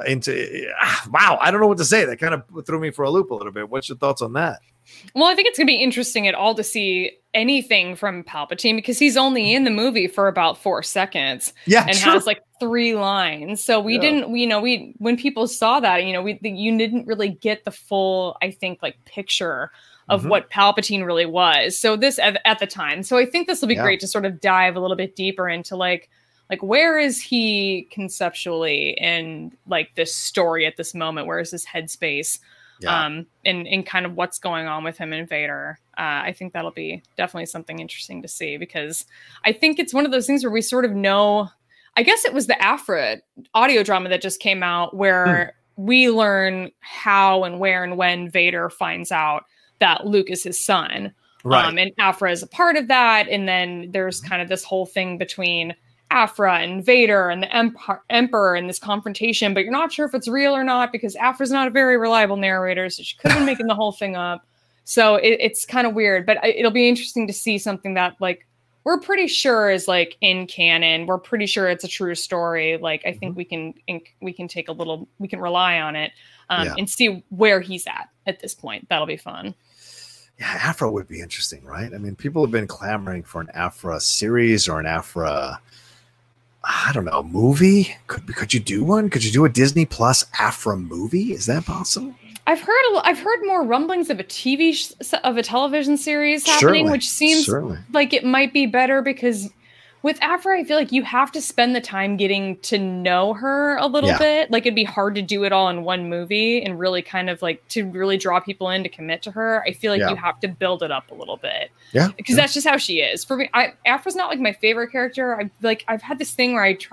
wow. I don't know what to say. That kind of threw me for a loop a little bit. What's your thoughts on that? Well, I think it's going to be interesting at all to see anything from Palpatine because he's only in the movie for about 4 seconds. Yeah, and has like 3 lines. So we didn't, when people saw that, you didn't really get the full, I think, like picture of what Palpatine really was. So this at the time. So I think this will be great to sort of dive a little bit deeper into like where is he conceptually in like this story at this moment? Where is his headspace? And kind of what's going on with him and Vader. I think that'll be definitely something interesting to see because I think it's one of those things where we sort of know, I guess it was the Afra audio drama that just came out where we learn how and where and when Vader finds out that Luke is his son. Right. And Afra is a part of that. And then there's kind of this whole thing between Afra and Vader and the Emperor and this confrontation, but you're not sure if it's real or not because Afra's not a very reliable narrator, so she could have been making the whole thing up. So it's kind of weird, but it'll be interesting to see something that like we're pretty sure is like in canon. We're pretty sure it's a true story. Like I think we can take we can rely on it and see where he's at this point. That'll be fun. Yeah, Afra would be interesting, right? I mean, people have been clamoring for an Afra series or an Afra, I don't know, movie. Could you do one? Could you do a Disney Plus Afra movie? Is that possible? I've heard more rumblings of a television series happening, which seems like it might be better because with Afra, I feel like you have to spend the time getting to know her a little bit. Like it'd be hard to do it all in one movie and really kind of like to really draw people in to commit to her. I feel like you have to build it up a little bit. Yeah. Because that's just how she is. For me, Afra's not like my favorite character. I've had this thing where I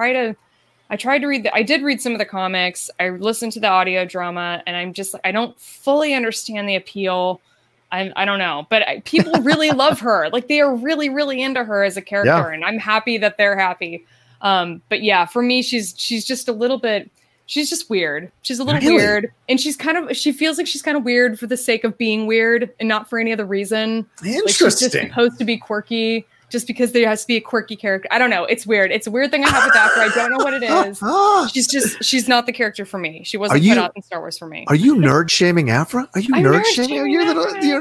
did read some of the comics. I listened to the audio drama and I'm just, I don't fully understand the appeal. I don't know, but people really love her. Like they are really, really into her as a character and I'm happy that they're happy. But yeah, for me, she's just a little bit, she's just weird. She's a little weird and she feels like she's kind of weird for the sake of being weird and not for any other reason. Interesting. Like she's just supposed to be quirky just because there has to be a quirky character. I don't know. It's weird. It's a weird thing I have with Afra. I don't know what it is. She's not the character for me. She wasn't put out in Star Wars for me. Are you nerd shaming Afra? Are you nerd shaming? You're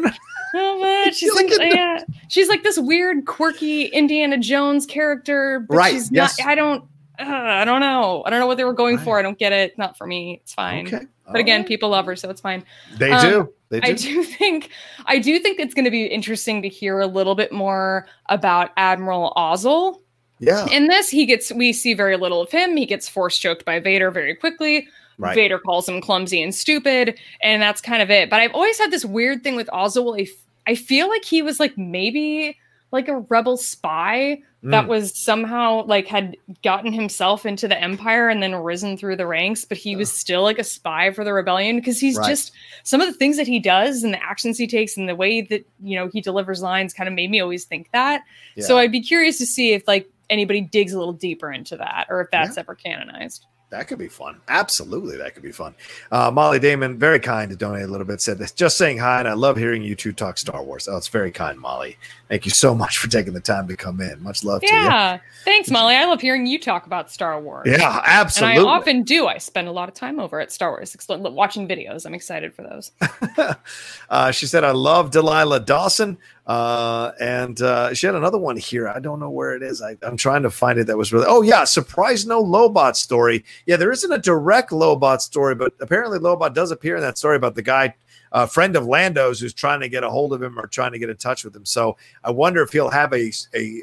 she's like this weird, quirky Indiana Jones character. But she's not. I don't know. I don't know what they were going for. I don't get it. Not for me. It's fine. Okay. But again, people love her, so it's fine. They do. I do think it's going to be interesting to hear a little bit more about Admiral Ozzel. Yeah. In this, we see very little of him. He gets force choked by Vader very quickly. Right. Vader calls him clumsy and stupid, and that's kind of it. But I've always had this weird thing with Ozzel. I feel like he was like maybe like a rebel spy that was somehow like had gotten himself into the Empire and then risen through the ranks, but he was still like a spy for the rebellion because he's just some of the things that he does and the actions he takes and the way that, he delivers lines kind of made me always think that. Yeah. So I'd be curious to see if like anybody digs a little deeper into that or if that's ever canonized. That could be fun. Absolutely, that could be fun. Molly Damon, very kind to donate a little bit, said this. Just saying hi, and I love hearing you two talk Star Wars. Oh, it's very kind, Molly. Thank you so much for taking the time to come in. Much love to you. Yeah, thanks, Molly. I love hearing you talk about Star Wars. Yeah, absolutely. And I often do. I spend a lot of time over at Star Wars, watching videos. I'm excited for those. She said, I love Delilah Dawson. And she had another one here. I don't know where it is. I'm trying to find it. That was really, surprise no Lobot story. Yeah, there isn't a direct Lobot story, but apparently Lobot does appear in that story about the guy, friend of Lando's, who's trying to get a hold of him or trying to get in touch with him. So I wonder if he'll have a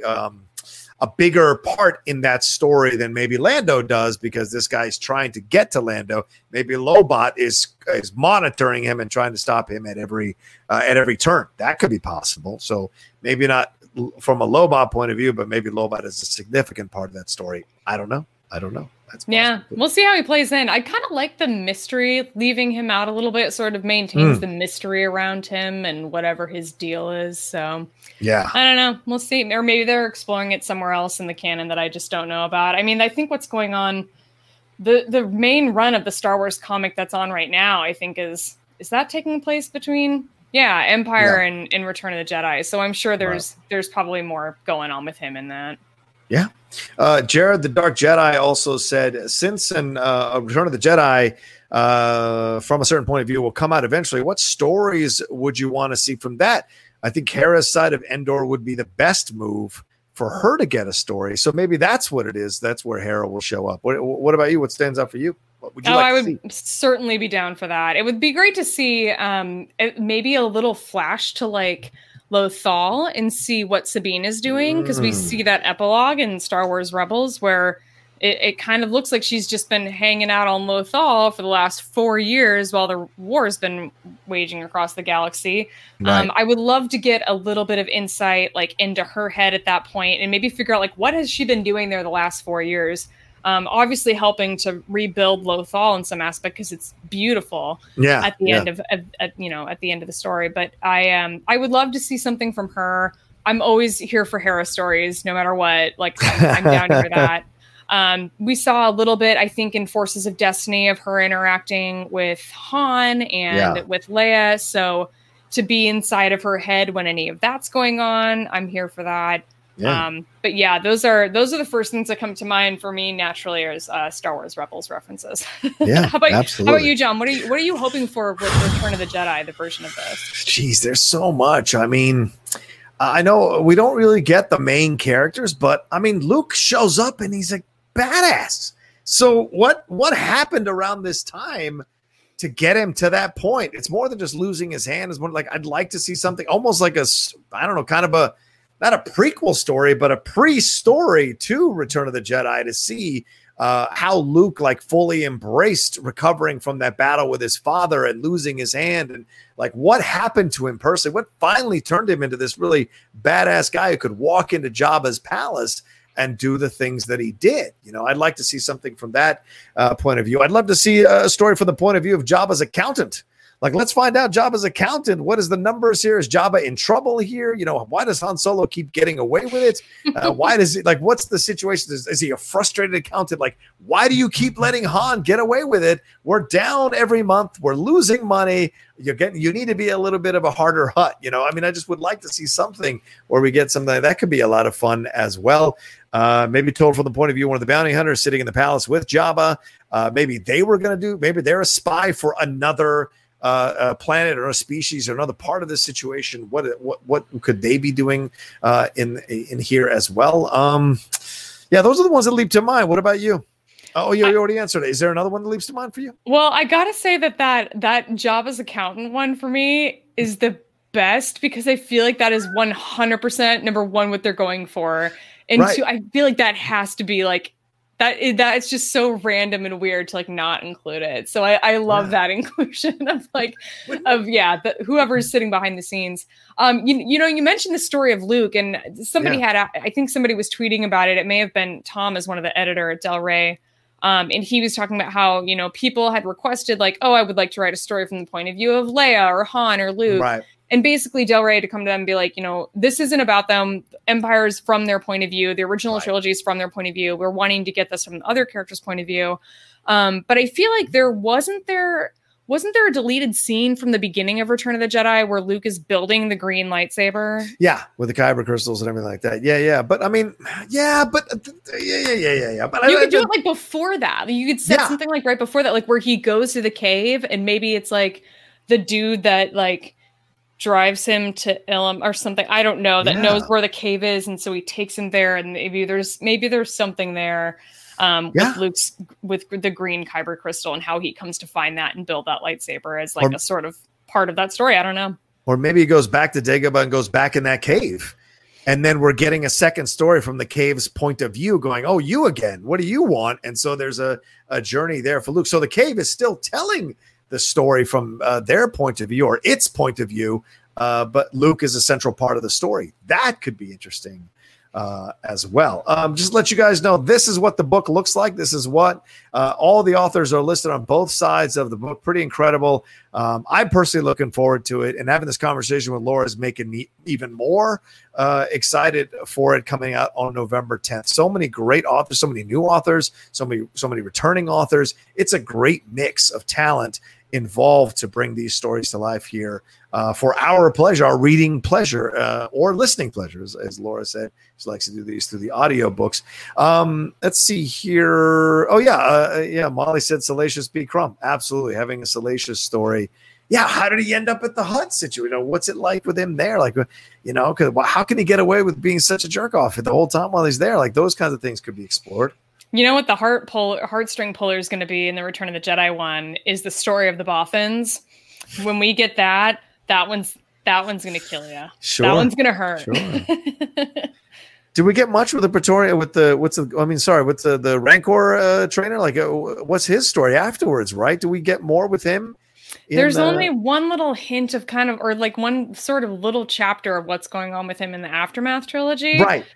bigger part in that story than maybe Lando does, because this guy's trying to get to Lando. Maybe Lobot is monitoring him and trying to stop him at every turn. That could be possible. So maybe not from a Lobot point of view, but maybe Lobot is a significant part of that story. I don't know. That's we'll see how he plays in. I kind of like the mystery, leaving him out a little bit sort of maintains the mystery around him and whatever his deal is. So yeah, I don't know. We'll see. Or maybe they're exploring it somewhere else in the canon that I just don't know about. I mean, I think what's going on, the main run of the Star Wars comic that's on right now, I think is that taking place between Empire and Return of the Jedi. So I'm sure there's probably more going on with him in that. Yeah. Jared, the Dark Jedi, also said, since Return of the Jedi, from a certain point of view, will come out eventually, what stories would you want to see from that? I think Hera's side of Endor would be the best move for her to get a story. So maybe that's what it is. That's where Hera will show up. What about you? What stands out for you? What would you like I would see? certainly be down for that. It would be great to see maybe a little flash to like Lothal and see what Sabine is doing, because we see that epilogue in Star Wars Rebels where it kind of looks like she's just been hanging out on Lothal for the last 4 years while the war's been waging across the galaxy. Right. I would love to get a little bit of insight like into her head at that point and maybe figure out like what has she been doing there the last 4 years. Obviously helping to rebuild Lothal in some aspect because it's beautiful at the end of at the end of the story. But I would love to see something from her. I'm always here for Hera stories, no matter what. Like I'm down to hear that. We saw a little bit, I think, in Forces of Destiny of her interacting with Han and with Leia. So to be inside of her head when any of that's going on, I'm here for that. Yeah. But yeah, those are the first things that come to mind for me naturally as Star Wars Rebels references. Yeah, how about you, John? What are you hoping for with Return of the Jedi, the version of this? Jeez, there's so much. I mean, I know we don't really get the main characters, but I mean, Luke shows up and he's a badass. So what happened around this time to get him to that point? It's more than just losing his hand. It's more like I'd like to see something almost like kind of a, not a prequel story, but a pre-story to Return of the Jedi, to see how Luke like fully embraced recovering from that battle with his father and losing his hand, and like what happened to him personally, what finally turned him into this really badass guy who could walk into Jabba's palace and do the things that he did. I'd like to see something from that point of view. I'd love to see a story from the point of view of Jabba's accountant. Like, let's find out Jabba's accountant. What is the numbers here? Is Jabba in trouble here? Why does Han Solo keep getting away with it? Why does it, like, what's the situation? Is he a frustrated accountant? Like, why do you keep letting Han get away with it? We're down every month. We're losing money. You need to be a little bit of a harder hut. I just would like to see something where we get something that could be a lot of fun as well. Maybe told from the point of view, one of the bounty hunters sitting in the palace with Jabba. Maybe they're a spy for another a planet or a species or another part of the situation. What could they be doing in here as well? Those are the ones that leap to mind. What about you? Oh, you already answered it. Is there another one that leaps to mind for you? Well, I gotta say that Jabba's accountant one for me is the best, because I feel like that is 100% number one what they're going for, and two, I feel like that has to be like that it's just so random and weird to like not include it. So I love that inclusion of whoever's sitting behind the scenes. You mentioned the story of Luke, and somebody I think somebody was tweeting about it. It may have been Tom, as one of the editor at Del Rey. And he was talking about how, people had requested like, oh, I would like to write a story from the point of view of Leia or Han or Luke. Right. And basically Del Rey had to come to them and be like, this isn't about them. Empire's from their point of view. The original trilogy is from their point of view. We're wanting to get this from the other characters' point of view. But I feel like wasn't there a deleted scene from the beginning of Return of the Jedi where Luke is building the green lightsaber? Yeah, with the kyber crystals and everything like that. Yeah. But I mean, But you could do it like before that. You could set something like right before that, like where he goes to the cave, and maybe it's like the dude that like drives him to Ilum or something. I don't know, that knows where the cave is, and so he takes him there, and maybe there's something there. With the green kyber crystal and how he comes to find that and build that lightsaber as like a sort of part of that story. I don't know. Or maybe he goes back to Dagobah and goes back in that cave. And then we're getting a second story from the cave's point of view going, oh, you again, what do you want? And so there's a journey there for Luke. So the cave is still telling the story from their point of view, or its point of view. But Luke is a central part of the story. That could be interesting. As well. Just to let you guys know, this is what the book looks like. This is what all the authors are listed on both sides of the book. Pretty incredible. I'm personally looking forward to it, and having this conversation with Laura is making me even more excited for it coming out on November 10th. So many great authors, so many new authors, so many returning authors. It's a great mix of talent involved to bring these stories to life here for our pleasure, our reading pleasure, or listening pleasure, as Laura said. She likes to do these through the audio books. Let's see here. Oh, yeah. Molly said Salacious B. Crumb. Absolutely. Having a salacious story. Yeah, how did he end up at the hut situation? What's it like with him there? Like, how can he get away with being such a jerk off the whole time while he's there? Like, those kinds of things could be explored. You know what the heartstring puller is going to be in the Return of the Jedi one is the story of the Bothans. When we get that one's going to kill you. Sure. That one's going to hurt. Sure. Did we get much with the Praetorian with the Rancor trainer? Like, what's his story afterwards? Right? Do we get more with him? There's only one little hint of or like one sort of little chapter of what's going on with him in the Aftermath trilogy. Right.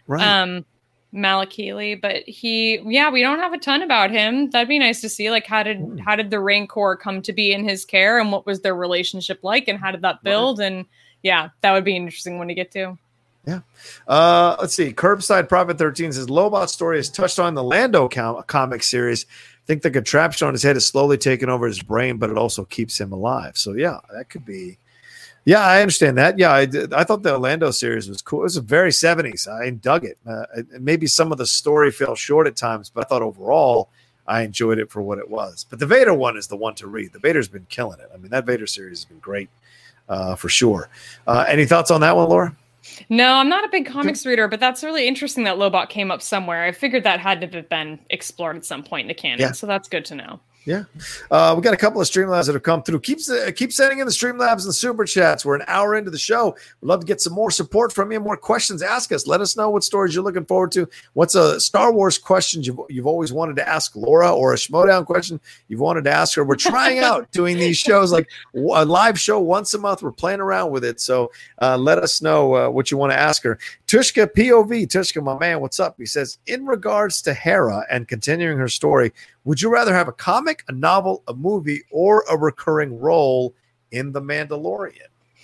Malakili, but we don't have a ton about him. That'd be nice to see. Like, how did the Rancor come to be in his care, and what was their relationship like, and how did that build? Right. And that would be an interesting one to get to. Yeah. Let's see. Curbside Prophet 13 says Lobot's story is touched on in the Lando comic series. I think the contraption on his head is slowly taking over his brain, but it also keeps him alive. So that could be. Yeah, I understand that. Yeah, I thought the Lando series was cool. It was very 70s. I dug it. Maybe some of the story fell short at times, but I thought overall I enjoyed it for what it was. But the Vader one is the one to read. The Vader's been killing it. I mean, that Vader series has been great for sure. Any thoughts on that one, Laura? No, I'm not a big comics reader, but that's really interesting that Lobot came up somewhere. I figured that had to have been explored at some point in the canon, so that's good to know. Yeah. We got a couple of Streamlabs that have come through. Keep sending in the Streamlabs and the Super Chats. We're an hour into the show. We'd love to get some more support from you, more questions. Ask us. Let us know what stories you're looking forward to. What's a Star Wars question you've always wanted to ask Laura, or a Schmodown question you've wanted to ask her? We're trying out doing these shows, like a live show once a month. We're playing around with it. So let us know what you want to ask her. Tushka POV. Tushka, my man, what's up? He says, in regards to Hera and continuing her story, would you rather have a comic, a novel, a movie, or a recurring role in The Mandalorian?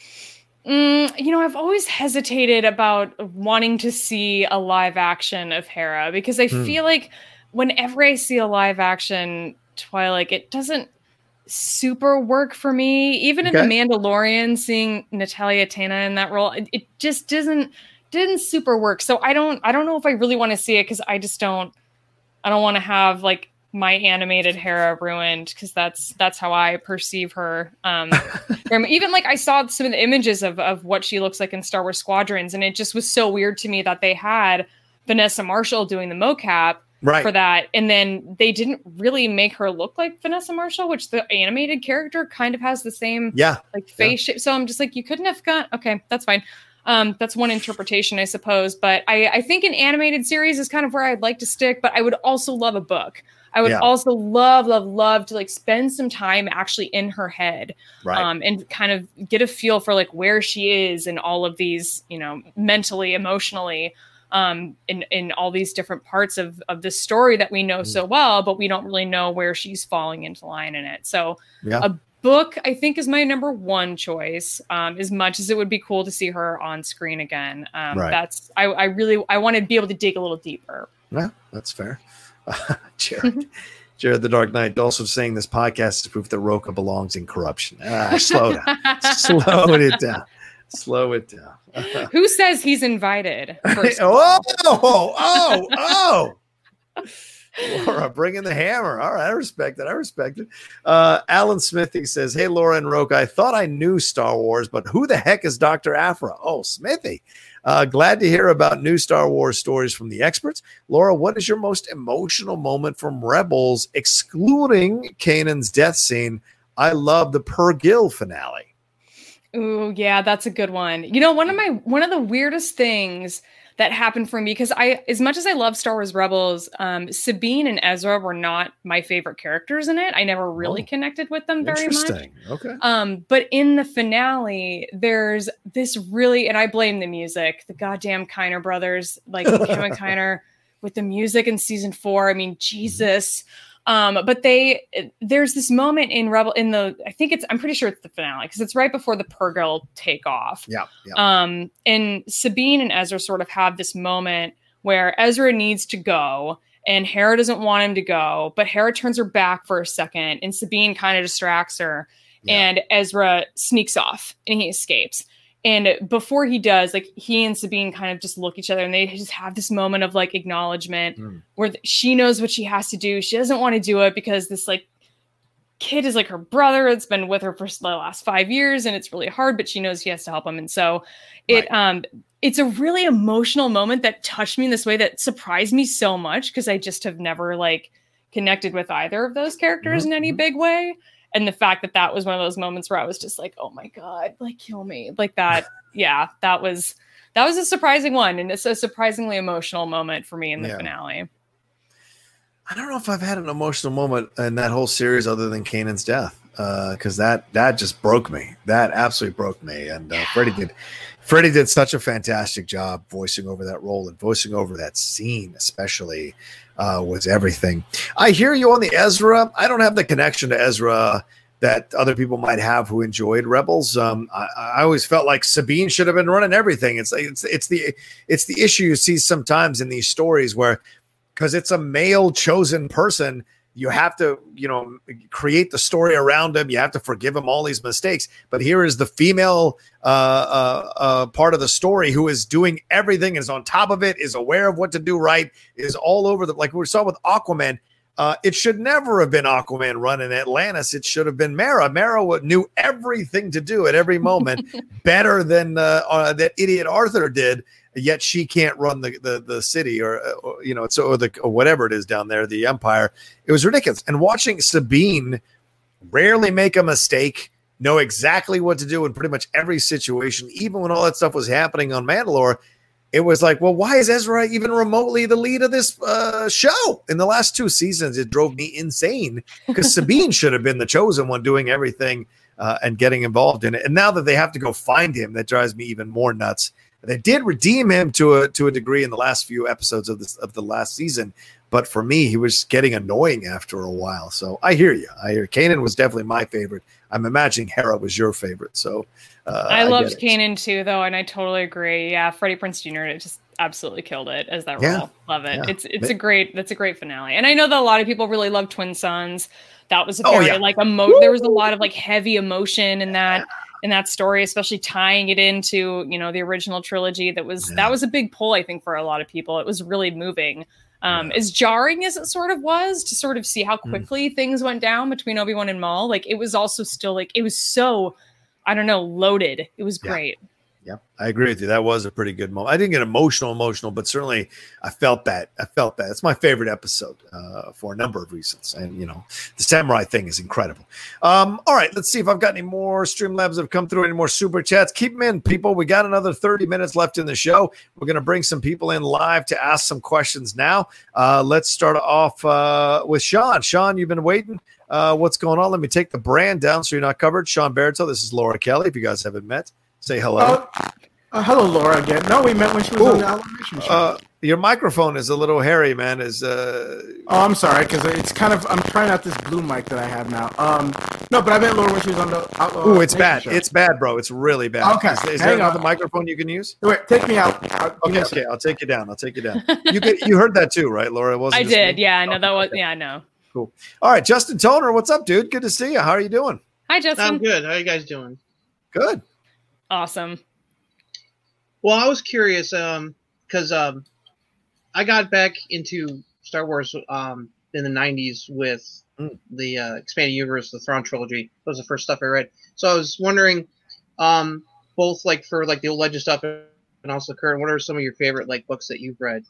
I've always hesitated about wanting to see a live action of Hera, because I feel like whenever I see a live action Twilight, it doesn't super work for me. Even in The Mandalorian, seeing Natalia Tena in that role, it just didn't super work. So I don't know if I really want to see it, because I don't want to have like my animated Hera ruined, because that's how I perceive her. Even like I saw some of the images of what she looks like in Star Wars Squadrons, and it just was so weird to me that they had Vanessa Marshall doing the mocap for that, and then they didn't really make her look like Vanessa Marshall, which the animated character kind of has the same face shape. So I'm just like, you couldn't have that's fine. That's one interpretation, I suppose. But I think an animated series is kind of where I'd like to stick, but I would also love a book. I would also love to like spend some time actually in her head, and kind of get a feel for like where she is in all of these, mentally, emotionally, in all these different parts of this story that we know so well, but we don't really know where she's falling into line in it. So a book, I think, is my number one choice. As much as it would be cool to see her on screen again, I want to be able to dig a little deeper. Yeah, that's fair. Jared the Dark Knight also saying this podcast is proof that Roka belongs in corruption. Slow down. Slow it down. Who says he's invited? Oh. Laura, bring in the hammer. All right, I respect it. Alan Smithy says, hey, Laura and Roka, I thought I knew Star Wars, but who the heck is Dr. Aphra? Oh, Smithy. Glad to hear about new Star Wars stories from the experts. Laura, what is your most emotional moment from Rebels, excluding Kanan's death scene? I love the Per-Gil finale. Ooh, yeah, that's a good one. One of the weirdest things that happened for me, because as much as I love Star Wars Rebels, Sabine and Ezra were not my favorite characters in it. I never really connected with them very much. Okay. But in the finale, there's this really, and I blame the music, the goddamn Kiner brothers, like Kevin Kiner with the music in season 4. I mean, Jesus. But there's this moment in Rebel I'm pretty sure it's the finale, because it's right before the Per-Gil takeoff. Yeah. And Sabine and Ezra sort of have this moment where Ezra needs to go and Hera doesn't want him to go, but Hera turns her back for a second and Sabine kind of distracts her. and Ezra sneaks off and he escapes. And before he does, like he and Sabine kind of just look at each other and they just have this moment of like acknowledgement where she knows what she has to do. She doesn't want to do it because this like kid is like her brother. It's been with her for the last 5 years and it's really hard, but she knows he has to help him. And so it's a really emotional moment that touched me in this way that surprised me so much because I just have never like connected with either of those characters in any big way. And the fact that that was one of those moments where I was just like, oh my God, like kill me like that. Yeah, that was a surprising one. And it's a surprisingly emotional moment for me in the finale. I don't know if I've had an emotional moment in that whole series other than Kanan's death. Cause that just broke me. That absolutely broke me. And Freddie did such a fantastic job voicing over that role and voicing over that scene, especially was everything. I hear you on the Ezra. I don't have the connection to Ezra that other people might have who enjoyed Rebels. I always felt like Sabine should have been running everything. It's the issue you see sometimes in these stories where, because it's a male chosen person, you have to, create the story around him. You have to forgive him all these mistakes. But here is the female part of the story who is doing everything, is on top of it, is aware of what to do right, is all over like we saw with Aquaman. It should never have been Aquaman running Atlantis. It should have been Mara. Mara knew everything to do at every moment better than that idiot Arthur did. Yet she can't run the city or whatever it is down there, the Empire. It was ridiculous. And watching Sabine rarely make a mistake, know exactly what to do in pretty much every situation, even when all that stuff was happening on Mandalore, it was like, well, why is Ezra even remotely the lead of this show? In the last 2 seasons, it drove me insane because Sabine should have been the chosen one doing everything and getting involved in it. And now that they have to go find him, that drives me even more nuts. They did redeem him to a degree in the last few episodes of the last season, but for me, he was getting annoying after a while. So I hear you. Kanan was definitely my favorite. I'm imagining Hera was your favorite. So I loved Kanan too, though, and I totally agree. Yeah, Freddie Prinze Jr. just absolutely killed it as that role. Love it. Yeah. That's a great finale. And I know that a lot of people really love Twin Sons. That was a very there was a lot of like heavy emotion in that. In that story, especially tying it into, the original trilogy, that was a big pull, I think, for a lot of people. It was really moving. As jarring as it sort of was to sort of see how quickly things went down between Obi-Wan and Maul, like it was also still like, it was so, I don't know, loaded. It was great. Yeah, I agree with you. That was a pretty good moment. I didn't get emotional, but certainly I felt that. It's my favorite episode for a number of reasons. And, the samurai thing is incredible. All right, let's see if I've got any more Streamlabs that have come through, any more super chats. Keep them in, people. We got another 30 minutes left in the show. We're going to bring some people in live to ask some questions now. Let's start off with Sean. Sean, you've been waiting. What's going on? Let me take the brand down so you're not covered. Sean Barreto, this is Laura Kelly, if you guys haven't met. Say hello. Hello, Laura, again. No, we met when she was on the Elevation show. Your microphone is a little hairy, man. I'm sorry, because it's kind of, I'm trying out this blue mic that I have now. No, but I met Laura when she was on the it's bad. Show. It's bad, bro. It's really bad. Okay. Is there another microphone you can use? Wait, take me out. Okay, I'll take you down. You heard that too, right, Laura? I did. Yeah, I know that was. Yeah, I know. Cool. All right, Justin Toner, what's up, dude? Good to see you. How are you doing? Hi, Justin. I'm good. How are you guys doing? Good. Awesome. Well, I was curious because I got back into Star Wars in the 90s with the Expanded Universe, the Thrawn trilogy. That was the first stuff I read. So I was wondering, both like for like the old Legend stuff and also current, what are some of your favorite like books that you've read?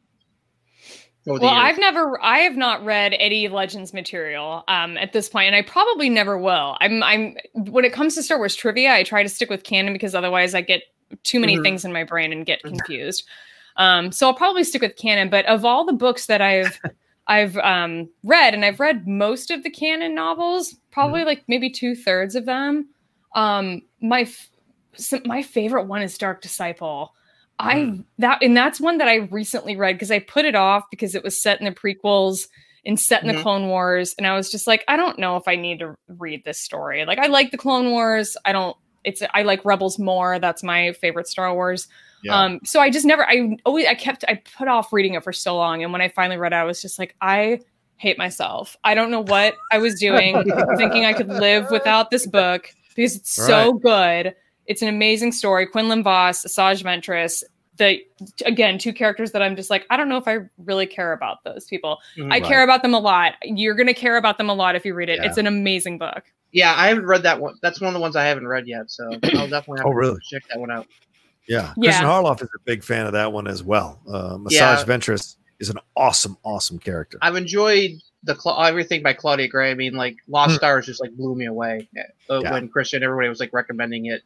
Well, I have not read any Legends material at this point, and I probably never will. I'm when it comes to Star Wars trivia, I try to stick with canon because otherwise I get too many things in my brain and get confused. So I'll probably stick with canon. But of all the books that I've read, and I've read most of the canon novels, probably like maybe 2/3 of them. My favorite one is Dark Disciple. That's one that I recently read because I put it off because it was set in the prequels and set in the Clone Wars, and I was just like, I don't know if I need to read this story. Like, I like the Clone Wars. I like Rebels more. That's my favorite Star Wars. Yeah. So I just never. I put off reading it for so long, and when I finally read it, I was just like, I hate myself. I don't know what I was doing, thinking I could live without this book because it's so good. It's an amazing story. Quinlan Vos, Asajj Ventress. Again, two characters that I'm just like, I don't know if I really care about those people. I care about them a lot. You're going to care about them a lot if you read it. Yeah. It's an amazing book. Yeah, I haven't read that one. That's one of the ones I haven't read yet. So I'll definitely have to check that one out. Yeah. Christian Harloff is a big fan of that one as well. Asajj Ventress is an awesome, awesome character. I've enjoyed everything by Claudia Gray. I mean, like Lost Stars just like blew me away when Christian, everybody was like recommending it.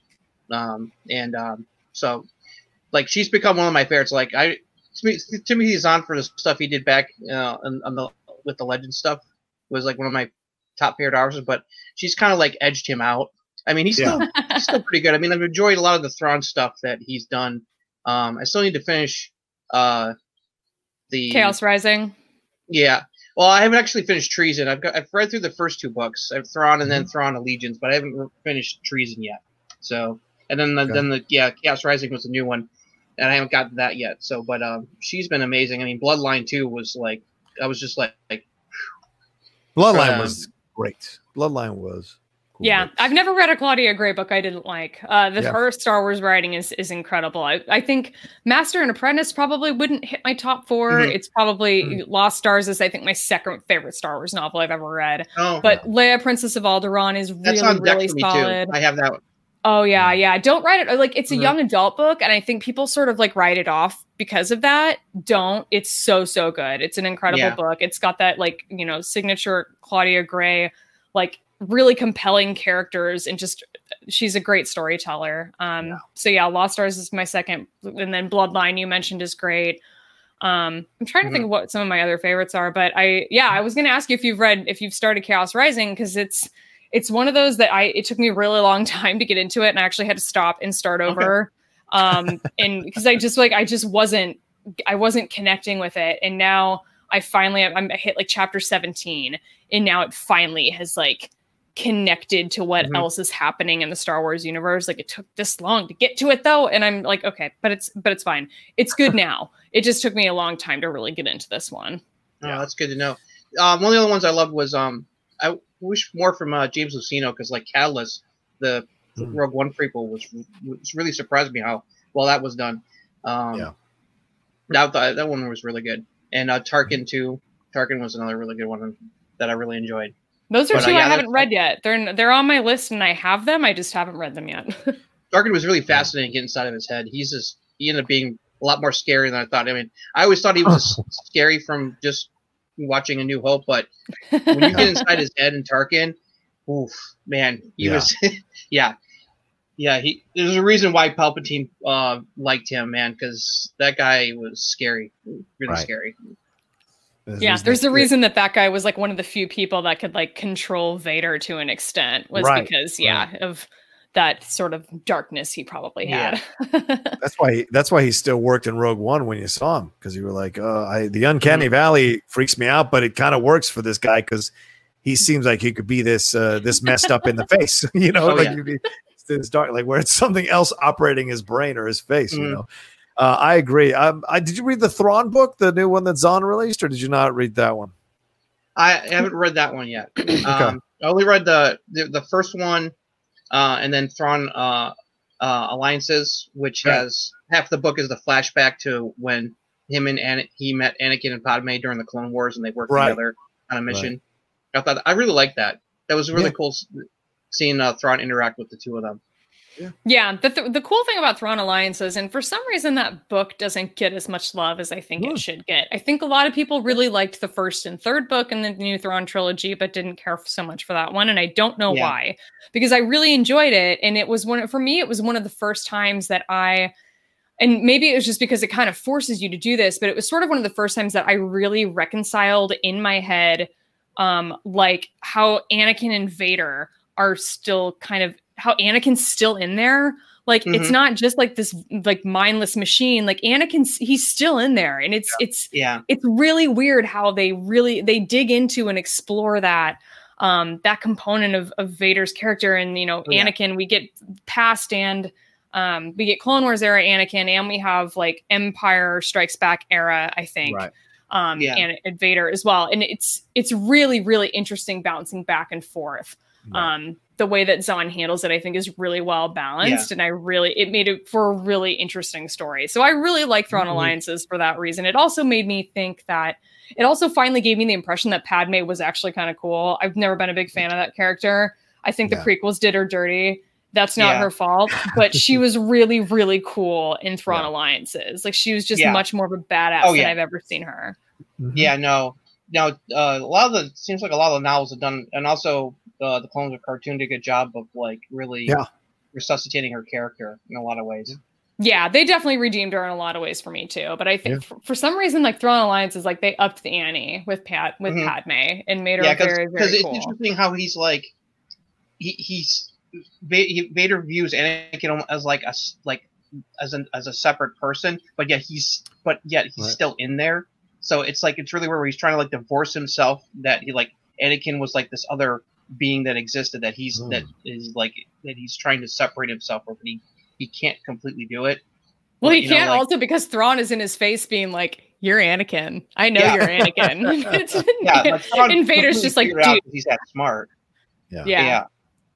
So like she's become one of my favorites. Like Timothy Zahn for the stuff he did back with the Legend stuff was like one of my top favorite artists, but she's kind of like edged him out. I mean, he's still pretty good. I mean, I've enjoyed a lot of the Thrawn stuff that he's done. I still need to finish the Chaos Rising. Yeah. Well, I haven't actually finished Treason. I've read through the first two books. I've Thrawn and then Thrawn Allegiance, but I haven't finished Treason yet. So, and then the Chaos Rising was the new one, and I haven't gotten that yet. So, but she's been amazing. I mean, Bloodline 2 was like, I was just like Bloodline was great. Bloodline was cool. Yeah, I've never read a Claudia Gray book I didn't like. Her Star Wars writing is incredible. I think Master and Apprentice probably wouldn't hit my top 4. It's probably Lost Stars is I think my second favorite Star Wars novel I've ever read. But Leia, Princess of Alderaan is really solid. I have that one. Oh yeah. Don't write it. Like it's a young adult book, and I think people sort of like write it off because of that. Don't. It's so good. It's an incredible book. It's got that like signature Claudia Gray, like really compelling characters, and just she's a great storyteller. So Lost Stars is my second, and then Bloodline you mentioned is great. I'm trying to think of what some of my other favorites are, but I was going to ask you if you've started Chaos Rising, because it's one of those that it took me a really long time to get into it, and I actually had to stop and start over. And because I wasn't connecting with it. And now I hit like chapter 17, and now it finally has like connected to what else is happening in the Star Wars universe. Like it took this long to get to it though. And I'm like, okay, but it's fine. It's good now. It just took me a long time to really get into this one. Oh, that's good to know. One of the other ones I loved was, I wish more from James Luceno, because like Catalyst, the Rogue One prequel was really surprised me how well that was done. That one was really good. And Tarkin too. Tarkin was another really good one that I really enjoyed. Those are two I haven't read yet. They're on my list and I have them. I just haven't read them yet. Tarkin was really fascinating to get inside of his head. He ended up being a lot more scary than I thought. I mean, I always thought he was scary from just watching A New Hope, but when you get inside his head in Tarkin, oof, man, he was there's a reason why Palpatine liked him, man, because that guy was scary, really scary. There's a reason that guy was like one of the few people that could like control Vader to an extent, was because of that sort of darkness he probably had. That's why he still worked in Rogue One when you saw him, because you were like, the uncanny valley freaks me out, but it kind of works for this guy because he seems like he could be this messed up in the face, you'd be this dark, like where it's something else operating his brain or his face, I agree. Did you read the Thrawn book, the new one that Zahn released, or did you not read that one? I haven't read that one yet. I only read the first one, and then Thrawn Alliances, which has half the book is the flashback to when him and he met Anakin and Padme during the Clone Wars, and they worked together on a mission. I really liked that. That was really cool seeing Thrawn interact with the two of them. Yeah, the cool thing about Thrawn Alliances, and for some reason that book doesn't get as much love as I think it should get. I think a lot of people really liked the first and third book and the new Thrawn trilogy, but didn't care so much for that one, and I don't know why. Because I really enjoyed it, and it was one of the first times that and maybe it was just because it kind of forces you to do this, but it was sort of one of the first times that I really reconciled in my head, like how Anakin and Vader are still how Anakin's still in there. Like, it's not just like this like mindless machine. Like he's still in there. And it's really weird how they dig into and explore that component of Vader's character. And, Anakin, we get past and we get Clone Wars era Anakin, and we have like Empire Strikes Back era, I think. Right. and Vader as well. And it's really, really interesting bouncing back and forth. The way that Zahn handles it, I think, is really well balanced, and it made it for a really interesting story. So I really like Thrawn Alliances for that reason. It also made me think that it also finally gave me the impression that Padme was actually kind of cool. I've never been a big fan of that character. I think the prequels did her dirty. That's not her fault, but she was really, really cool in Thrawn Alliances. Like, she was just much more of a badass than I've ever seen her. Yeah, no. Now, seems like a lot of the novels have done, and also the Clone Wars cartoon did a good job of like really resuscitating her character in a lot of ways. Yeah, they definitely redeemed her in a lot of ways for me too. But I think for some reason, like Thrawn Alliances, like they upped the ante with Padme and made her very, very cool. Because it's interesting how he's like Vader views Anakin as like as a separate person, but yet he's still in there. So it's like it's really where he's trying to like divorce himself, that he like Anakin was like this other being that existed, that he's trying to separate himself from, but he can't completely do it. Well, he can't also because Thrawn is in his face being like, "You're Anakin. I know you're Anakin." And Vader's just like, "Dude, he's that smart." Yeah. Yeah,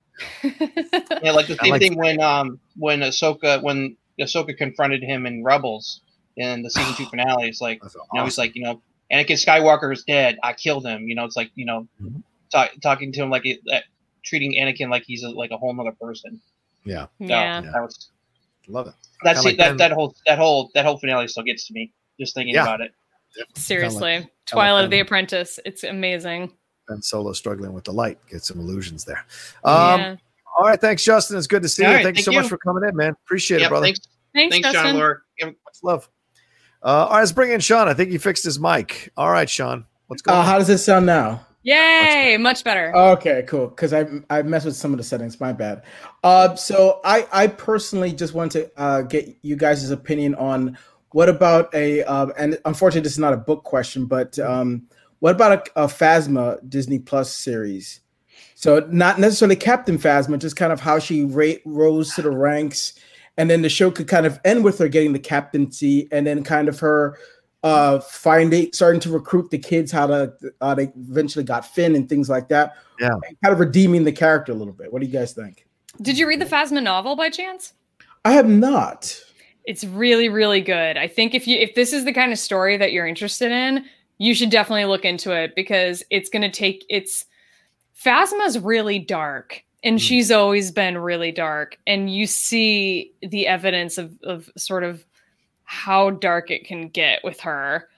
like the same thing when Ahsoka confronted him in Rebels in the season 2 finale. It's like, he's like, Anakin Skywalker is dead. I killed him. It's like, talking to him like treating Anakin like he's like a whole nother person. Yeah. Love it. That's that whole finale still gets to me just thinking about it. Seriously, Twilight of the Apprentice. It's amazing. Ben Solo struggling with the light. Get some illusions there. All right, thanks, Justin. It's good to see you. Thank you so much for coming in, man. Appreciate it, brother. Thanks, John Justin. Laura. Much love. All right, let's bring in Sean. I think he fixed his mic. All right, Sean. What's going on? How does it sound now? Yay, much better. Okay, cool. Because I messed with some of the settings. My bad. So I personally just want to get you guys' opinion on what about and unfortunately this is not a book question, but what about a Phasma Disney Plus series? So not necessarily Captain Phasma, just kind of how she rose to the ranks, and then the show could kind of end with her getting the captaincy, and then kind of her starting to recruit the kids, how they eventually got Finn and things like that. Yeah, and kind of redeeming the character a little bit. What do you guys think? Did you read the Phasma novel by chance? I have not. It's really, really good. I think if this is the kind of story that you're interested in, you should definitely look into it, because it's going to Phasma's really dark, and she's always been really dark, and you see the evidence of sort of how dark it can get with her,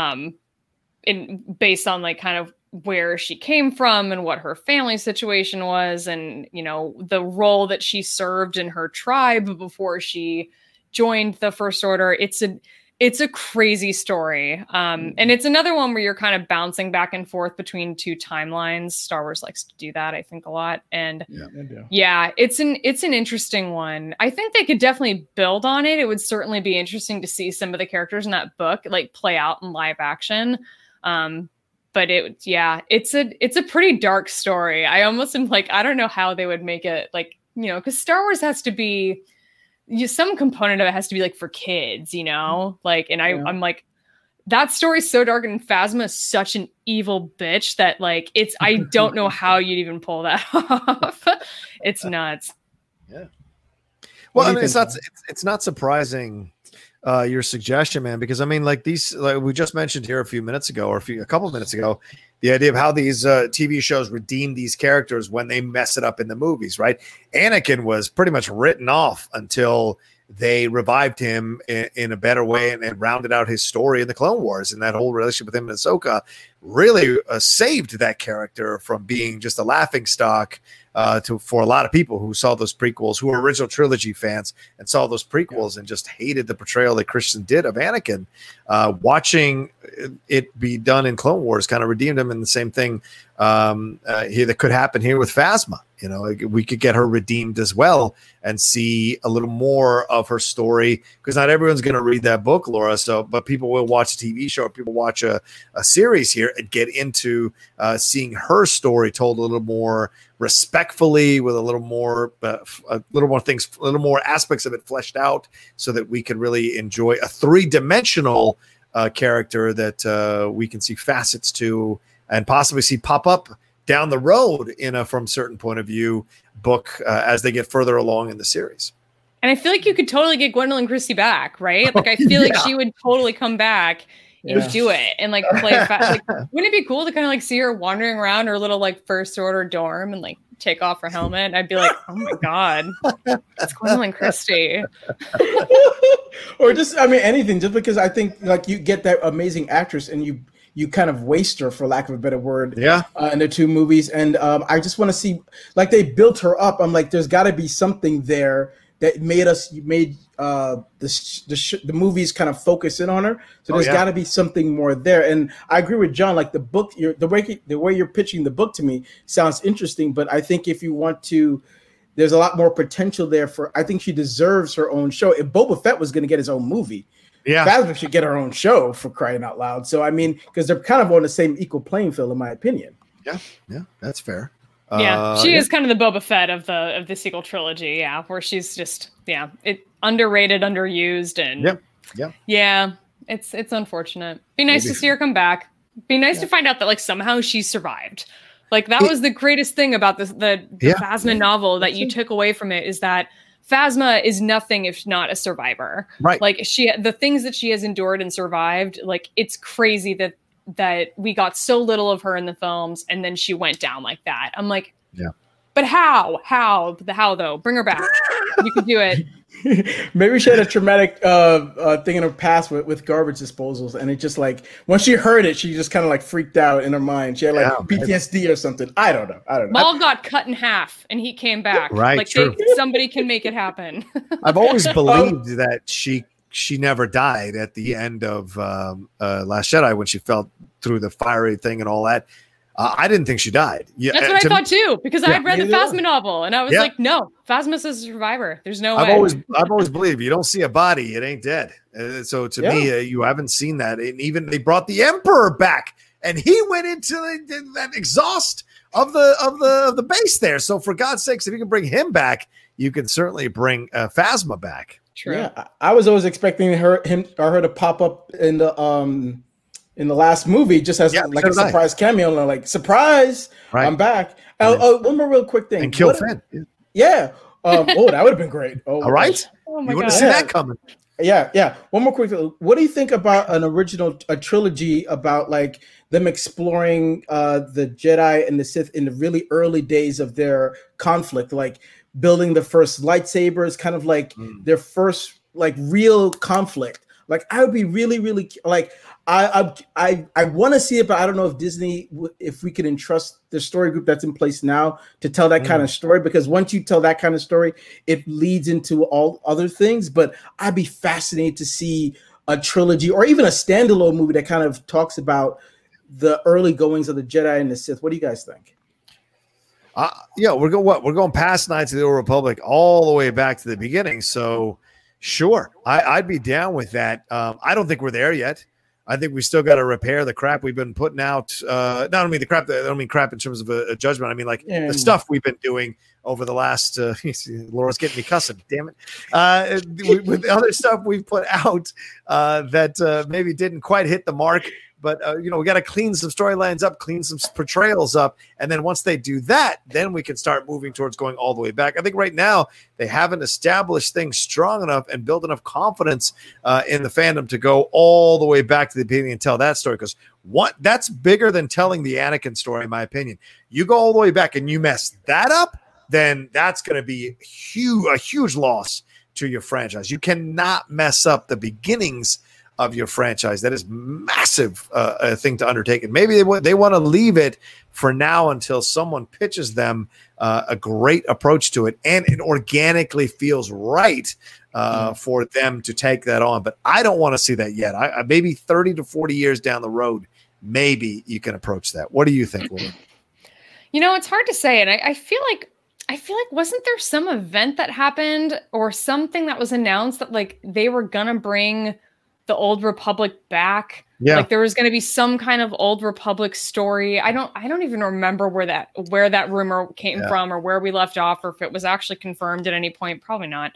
based on like kind of where she came from and what her family situation was, and the role that she served in her tribe before she joined the First Order. It's a crazy story. And it's another one where you're kind of bouncing back and forth between two timelines. Star Wars likes to do that, I think, a lot. And it's an interesting one. I think they could definitely build on it. It would certainly be interesting to see some of the characters in that book like play out in live action. But it's a pretty dark story. I almost am like, I don't know how they would make it like, because Star Wars has to be, some component of it has to be like for kids, like, and I'm like, that story's so dark, and Phasma is such an evil bitch that like I don't know how you'd even pull that off. It's nuts. Yeah. Well, I mean, it's not surprising your suggestion, man, because I mean, like these, like we just mentioned here a few minutes ago, or a couple of minutes ago, the idea of how these TV shows redeem these characters when they mess it up in the movies, right? Anakin was pretty much written off until they revived him in a better way and rounded out his story in the Clone Wars, and that whole relationship with him and Ahsoka really saved that character from being just a laughingstock for a lot of people who saw those prequels, who were original trilogy fans and saw those prequels and just hated the portrayal that Christian did of Anakin. Watching it be done in Clone Wars kind of redeemed him, and the same thing here that could happen here with Phasma. We could get her redeemed as well and see a little more of her story, because not everyone's going to read that book, Laura. But people will watch a TV show, or people watch a series here and get into seeing her story told a little more respectfully, with a little more things, a little more aspects of it fleshed out, so that we can really enjoy a 3-dimensional character that we can see facets to and possibly see pop up down the road in a from certain point of view book as they get further along in the series. And I feel like you could totally get Gwendolyn Christie back, right? Like I feel like she would totally come back and do it and like play. Like, wouldn't it be cool to kind of like see her wandering around her little like first order dorm and like take off her helmet? And I'd be like, oh my god, that's Gwendolyn Christie. Or just, I mean, anything. Just because I think like you get that amazing actress and you kind of waste her, for lack of a better word, in the two movies. And I just want to see, like, they built her up. I'm like, there's got to be something there that made the movies kind of focus in on her. So there's got to be something more there. And I agree with John. Like the book, the way you're pitching the book to me sounds interesting. But I think if you want to, there's a lot more potential there for. I think she deserves her own show. If Boba Fett was going to get his own movie, Phasma should get her own show, for crying out loud. So I mean, because they're kind of on the same equal playing field, in my opinion. Yeah, that's fair. Yeah, she is kind of the Boba Fett of the sequel trilogy. Yeah, where she's just underrated, underused, and it's unfortunate. Be nice to see her come back. Be nice to find out that like somehow she survived. Like that was the greatest thing about the Phasma novel that you took away from it, is that Phasma is nothing if not a survivor. Right. Like the things that she has endured and survived. Like it's crazy that we got so little of her in the films and then she went down like that. I'm like, but how though? Bring her back. You can do it. Maybe she had a traumatic thing in her past with garbage disposals, and it just like once she heard it, she just kind of like freaked out in her mind. She had like PTSD or something. I don't know. Maul got cut in half and he came back. Right. Like somebody can make it happen. I've always believed that she never died at the end of Last Jedi when she fell through the fiery thing and all that. I didn't think she died. Yeah, that's what I thought too, because I had read the Phasma novel and I was like, no, Phasma's a survivor. There's no way. I've always believed you don't see a body, it ain't dead. So to me, you haven't seen that. And even they brought the Emperor back, and he went into that exhaust of the base there. So for God's sakes, if you can bring him back, you can certainly bring Phasma back. True. Yeah, I was always expecting her to pop up in the last movie just as like a surprise cameo, and like surprise, I'm back. One more real quick thing, and kill Finn. That would have been great. All right, oh my you would have seen that coming. Yeah. One more quick thing. What do you think about a trilogy about like them exploring the Jedi and the Sith in the really early days of their conflict, like building the first lightsabers, kind of like their first like real conflict? Like I would be really, really like I want to see it, but I don't know if Disney, if we can entrust the story group that's in place now to tell that kind of story, because once you tell that kind of story, it leads into all other things. But I'd be fascinated to see a trilogy or even a standalone movie that kind of talks about the early goings of the Jedi and the Sith. What do you guys think? We're going past Knights of the Old Republic all the way back to the beginning. So sure, I'd be down with that. I don't think we're there yet. I think we still got to repair the crap we've been putting out. Not only the crap, I don't mean crap in terms of a judgment. I mean like the stuff we've been doing over the last. Laura's getting me cussing. Damn it! With the other stuff we've put out that maybe didn't quite hit the mark. But, we got to clean some storylines up, clean some portrayals up. And then once they do that, then we can start moving towards going all the way back. I think right now they haven't established things strong enough and built enough confidence in the fandom to go all the way back to the beginning and tell that story. Because that's bigger than telling the Anakin story, in my opinion. You go all the way back and you mess that up, then that's going to be a huge loss to your franchise. You cannot mess up the beginnings of your franchise. That is massive thing to undertake, and maybe they want to leave it for now until someone pitches them a great approach to it, and it organically feels right for them to take that on. But I don't want to see that yet. I maybe 30 to 40 years down the road, maybe you can approach that. What do you think, Laura? It's hard to say, and I feel like wasn't there some event that happened or something that was announced that like they were gonna bring the Old Republic back? Like there was going to be some kind of Old Republic story. I don't even remember where that rumor came from or where we left off, or if it was actually confirmed at any point. Probably not.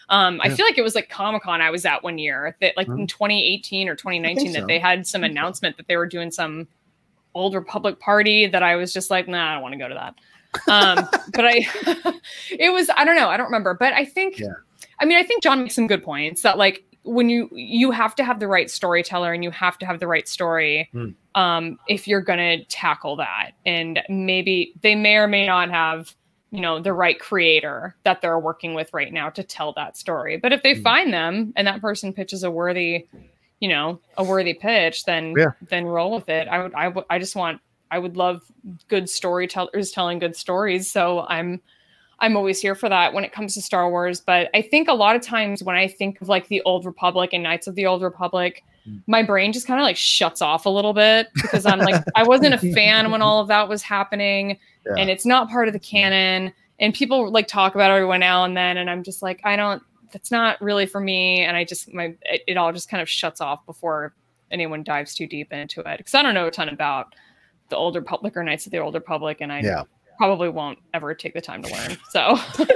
I feel like it was like Comic-Con I was at one year that like in 2018 or 2019 that they had some announcement that they were doing some Old Republic party that I was just like, nah, I don't want to go to that. But it was, I don't know. I don't remember, but I think, I mean, I think John makes some good points that like when you have to have the right storyteller and you have to have the right story. If you're going to tackle that, and maybe they may or may not have, you know, the right creator that they're working with right now to tell that story. But if they find them and that person pitches a worthy pitch, then roll with it. I would love good storytellers telling good stories. So I'm always here for that when it comes to Star Wars. But I think a lot of times when I think of like the Old Republic and Knights of the Old Republic, my brain just kind of like shuts off a little bit because I'm like, I wasn't a fan when all of that was happening and it's not part of the canon. And people like talk about it every now and then. And I'm just like, that's not really for me. And it all just kind of shuts off before anyone dives too deep into it. Cause I don't know a ton about the Old Republic or Knights of the Old Republic. And I probably won't ever take the time to learn. So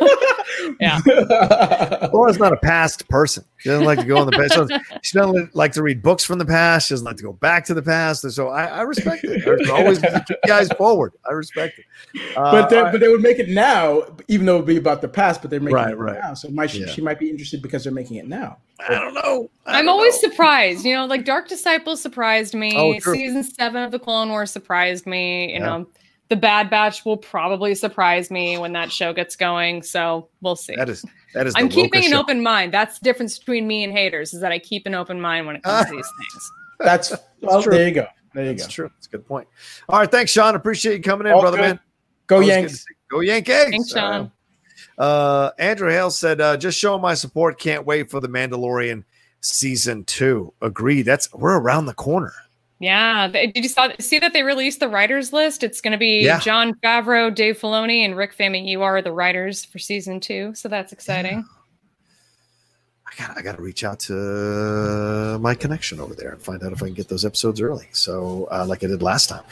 Laura's not a past person. She doesn't like to go in the past. She doesn't like to read books from the past. She doesn't like to go back to the past. And so I respect it. I always keep you guys forward. I respect it. But they would make it now, even though it would be about the past, but they're making it now. So she might be interested because they're making it now. I don't know. I'm always surprised. You know, like Dark Disciples surprised me. Oh, Season 7 of the Clone Wars surprised me. You know, The Bad Batch will probably surprise me when that show gets going. So we'll see. That is. I'm keeping an open mind. That's the difference between me and haters, is that I keep an open mind when it comes to these things. That's true. There you go. That's true. That's a good point. All right. Thanks, Sean. Appreciate you coming in, brother, man. Go Yanks. Go Yankees. Thanks, Sean. Andrew Hale said, just showing my support. Can't wait for The Mandalorian season 2. Agreed. We're around the corner. Yeah. Did you see that they released the writers list? It's going to be Jon Favreau, Dave Filoni, and Rick Famuyiwa are the writers for season 2. So that's exciting. I got to reach out to my connection over there and find out if I can get those episodes early. So like I did last time.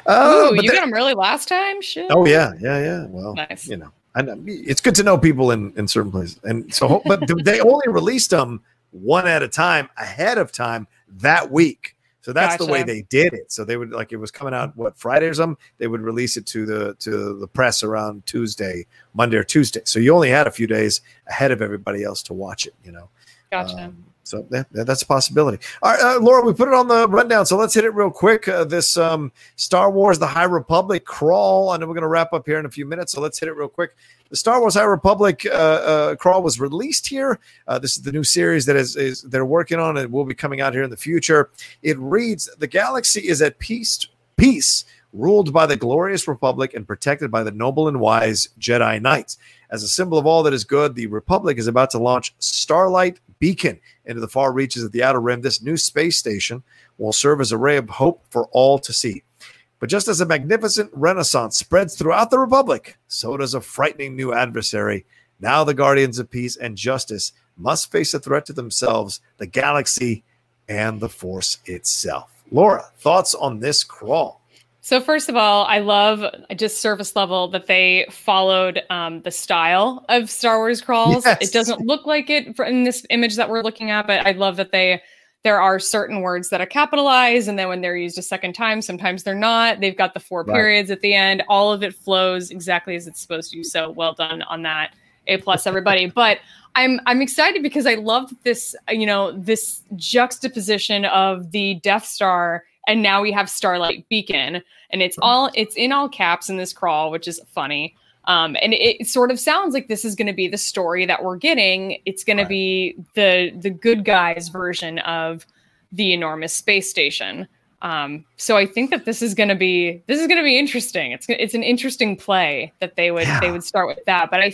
You got them early last time? Shit. Oh yeah. Well, nice. You know, it's good to know people in certain places. And so, but they only released them one at a time ahead of time that week. So that's the way they did it. So they would, like, it was coming out Friday or something. They would release it to the press around Monday or Tuesday. So you only had a few days ahead of everybody else to watch it. You know. Gotcha. So that's a possibility. All right, Laura, we put it on the rundown, so let's hit it real quick. This Star Wars: The High Republic crawl. I know we're going to wrap up here in a few minutes, so let's hit it real quick. The Star Wars High Republic crawl was released here. This is the new series that they're working on and will be coming out here in the future. It reads, the galaxy is at peace, ruled by the glorious Republic and protected by the noble and wise Jedi Knights. As a symbol of all that is good, the Republic is about to launch Starlight Beacon into the far reaches of the Outer Rim. This new space station will serve as a ray of hope for all to see. But just as a magnificent renaissance spreads throughout the Republic, so does a frightening new adversary. Now the Guardians of Peace and Justice must face a threat to themselves, the galaxy, and the Force itself. Laura, thoughts on this crawl? So first of all, I love just surface level that they followed the style of Star Wars crawls. Yes. It doesn't look like it in this image that we're looking at, but I love that there are certain words that are capitalized, and then when they're used a second time, sometimes they're not. They've got the 4 periods at the end. All of it flows exactly as it's supposed to. So well done on that. A+ everybody. But I'm excited because I love this, this juxtaposition of the Death Star, and now we have Starlight Beacon, and it's in all caps in this crawl, which is funny. And it sort of sounds like this is going to be the story that we're getting. It's going to be the good guys version of the enormous space station. So I think that this is going to be interesting. It's an interesting play that they would start with that. But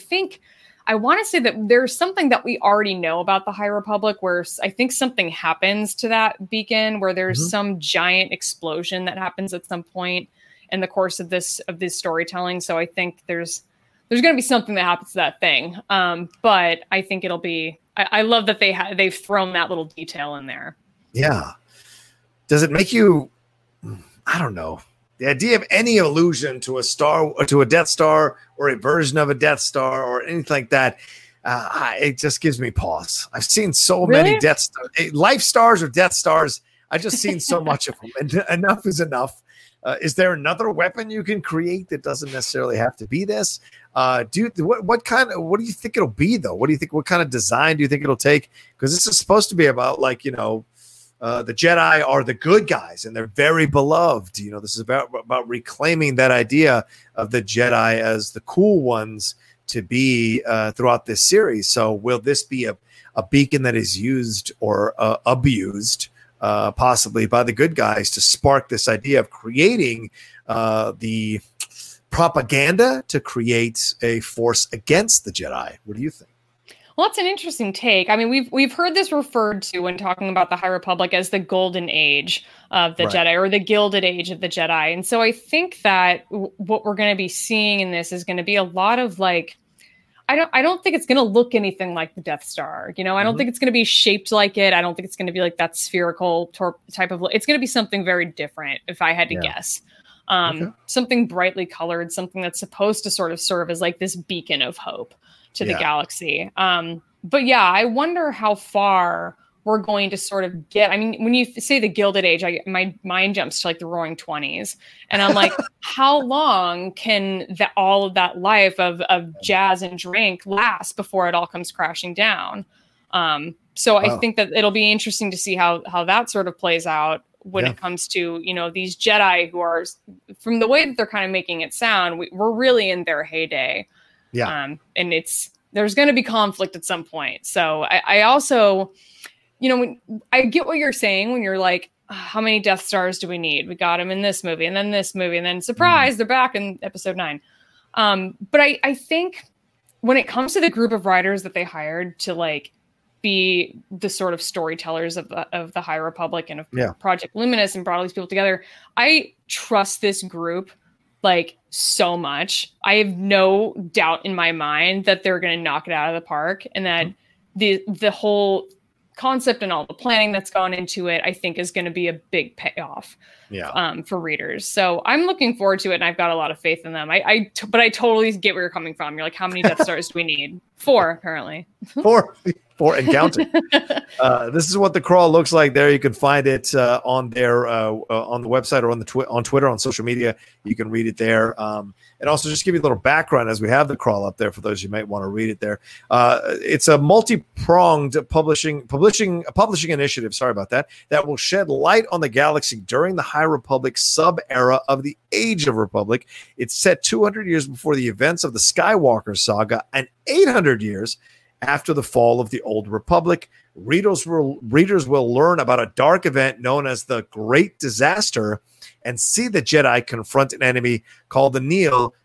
I want to say that there's something that we already know about the High Republic, where I think something happens to that beacon, where there's some giant explosion that happens at some point in the course of this storytelling. So I think there's going to be something that happens to that thing. But I think it'll be. I love that they've thrown that little detail in there. Yeah. Does it make you? I don't know. The idea of any allusion to a Death Star or a version of a Death Star or anything like that, it just gives me pause. I've seen so many life stars or Death Stars. I just seen so much of them, and enough is enough. Is there another weapon you can create that doesn't necessarily have to be this? What do you think it'll be though? What kind of design do you think it'll take? Because this is supposed to be about the Jedi are the good guys and they're very beloved. This is about reclaiming that idea of the Jedi as the cool ones to be throughout this series. So will this be a beacon that is used or abused possibly by the good guys to spark this idea of creating the propaganda to create a force against the Jedi? What do you think? Well, that's an interesting take. I mean, we've heard this referred to when talking about the High Republic as the golden age of the Jedi, or the gilded age of the Jedi. And so I think that what we're going to be seeing in this is going to be a lot of I don't think it's going to look anything like the Death Star. I don't think it's going to be shaped like it. I don't think it's going to be like that spherical type of. It's going to be something very different, if I had to guess. Something brightly colored, something that's supposed to sort of serve as like this beacon of hope to the galaxy. But yeah, I wonder how far we're going to sort of get. I mean, when you say the Gilded Age, my mind jumps to like the Roaring 20s. And I'm like, how long can all of that life of jazz and drink last before it all comes crashing down? So I think that it'll be interesting to see how that sort of plays out when it comes to, these Jedi who are, from the way that they're kind of making it sound, we're really in their heyday. Yeah. And there's going to be conflict at some point. So I also, when I get what you're saying, when you're like, how many Death Stars do we need? We got them in this movie and then this movie, and then surprise, they're back in episode 9. But I think when it comes to the group of writers that they hired to be the sort of storytellers of the High Republic and of Project Luminous and brought all these people together, I trust this group so much. I have no doubt in my mind that they're going to knock it out of the park, and that the whole concept and all the planning that's gone into it, I think, is going to be a big payoff for readers. So I'm looking forward to it, and I've got a lot of faith in them. But I totally get where you're coming from. You're like, how many Death Stars do we need? 4, apparently. 4 and counting. This is what the crawl looks like there. You can find it on their on the website or on Twitter, on social media. You can read it there. And also just give you a little background as we have the crawl up there for those you might want to read it there. It's a multi-pronged publishing initiative, sorry about that will shed light on the galaxy during the High Republic sub-era of the Age of Republic. It's set 200 years before the events of the Skywalker saga and 800 years after the fall of the Old Republic. Readers will learn about a dark event known as the Great Disaster and see the Jedi confront an enemy called the Nihil,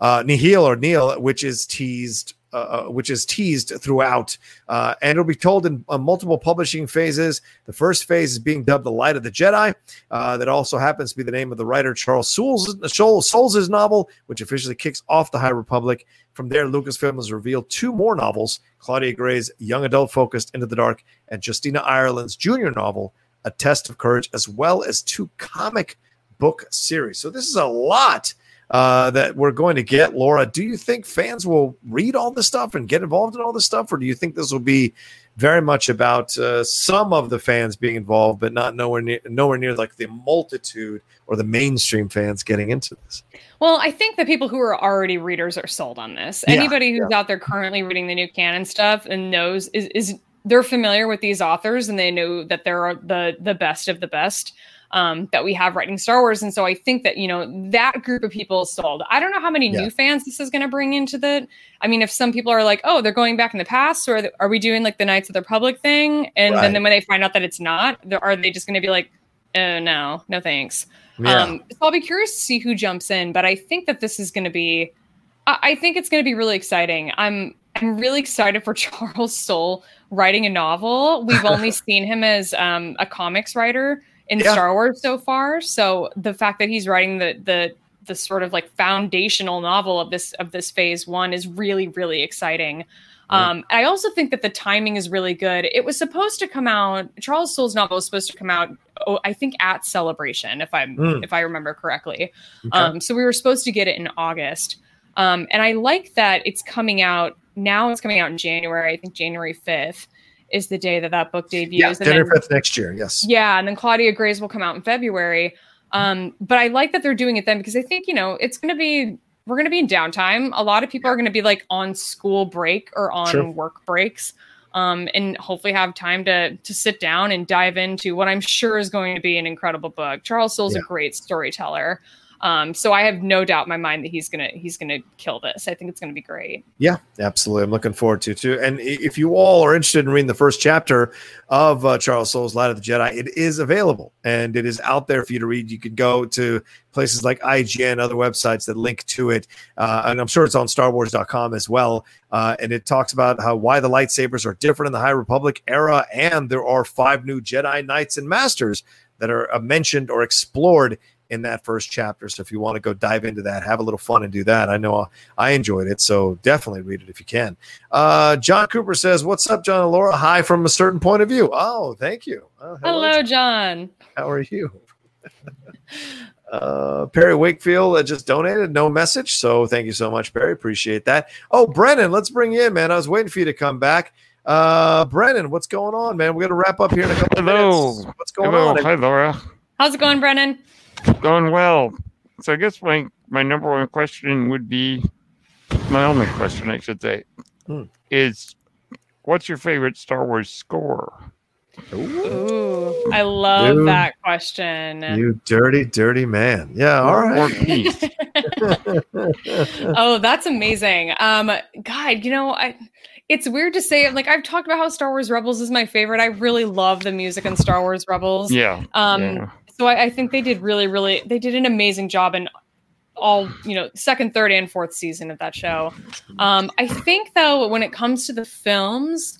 which is teased throughout. And it'll be told in multiple publishing phases. The first phase is being dubbed The Light of the Jedi. That also happens to be the name of the writer Charles Soules's novel, which officially kicks off the High Republic. From there, Lucasfilm has revealed 2 more novels, Claudia Gray's young adult-focused Into the Dark and Justina Ireland's junior novel, A Test of Courage, as well as 2 comic book series. So this is a lot that we're going to get. Laura, do you think fans will read all this stuff and get involved in all this stuff, or do you think this will be very much about some of the fans being involved, but not nowhere near like the multitude or the mainstream fans getting into this? Well, I think the people who are already readers are sold on this. Anybody who's out there currently reading the new canon stuff and knows is they're familiar with these authors, and they know that they're the best of the best that we have writing Star Wars. And so I think that, that group of people is sold. I don't know how many new fans this is going to bring into if some people are like, oh, they're going back in the past, or are we doing like the Knights of the Republic thing? And then when they find out that it's not, are they just going to be like, oh, no thanks. So I'll be curious to see who jumps in, but I think that this is going to be, I think it's going to be really exciting. I'm really excited for Charles Soule writing a novel. We've only seen him as a comics writer in Star Wars so far. So the fact that he's writing the sort of like foundational novel of this phase 1 is really, really exciting. I also think that the timing is really good. It was supposed to come out, Charles Soule's novel was supposed to come out, I think at Celebration, if I remember correctly. Okay. So we were supposed to get it in August. And I like that it's coming out now it's coming out in January. I think January 5th is the day that book debuts. Yeah, January 5th next year. Yes. Yeah, and then Claudia Gray's will come out in February. But I like that they're doing it then because I think, we're going to be in downtime. A lot of people are going to be like on school break or on work breaks. And hopefully have time to sit down and dive into what I'm sure is going to be an incredible book. Charles Soule's a great storyteller. So I have no doubt in my mind that he's gonna kill this. I think it's gonna be great. Yeah, absolutely. I'm looking forward to it too. And if you all are interested in reading the first chapter of Charles Soule's Light of the Jedi, it is available and it is out there for you to read. You can go to places like IGN, other websites that link to it, and I'm sure it's on StarWars.com as well. And it talks about why the lightsabers are different in the High Republic era, and there are 5 new Jedi Knights and Masters that are mentioned or explored in that first chapter. So if you want to go dive into that, have a little fun and do that. I know I enjoyed it, so definitely read it if you can. John Cooper says, "What's up, John and Laura? Hi from a certain point of view." Oh, thank you. Hello, John. How are you? Perry Wakefield just donated, no message. So thank you so much, Perry. Appreciate that. Oh, Brennan, let's bring you in, man. I was waiting for you to come back. Brennan, what's going on, man? We're going to wrap up here in a couple of minutes. What's going on? Hi, Laura. How's it going, Brennan? Going well. So I guess my number one question would be, my only question, I should say, is what's your favorite Star Wars score? Ooh, I love that question. You dirty, dirty man. Yeah, all right. Or piece. Oh, that's amazing. God, it's weird to say it. Like, I've talked about how Star Wars Rebels is my favorite. I really love the music in Star Wars Rebels. Yeah. So I think they did they did an amazing job in all, second, third, and fourth season of that show. I think, though, when it comes to the films,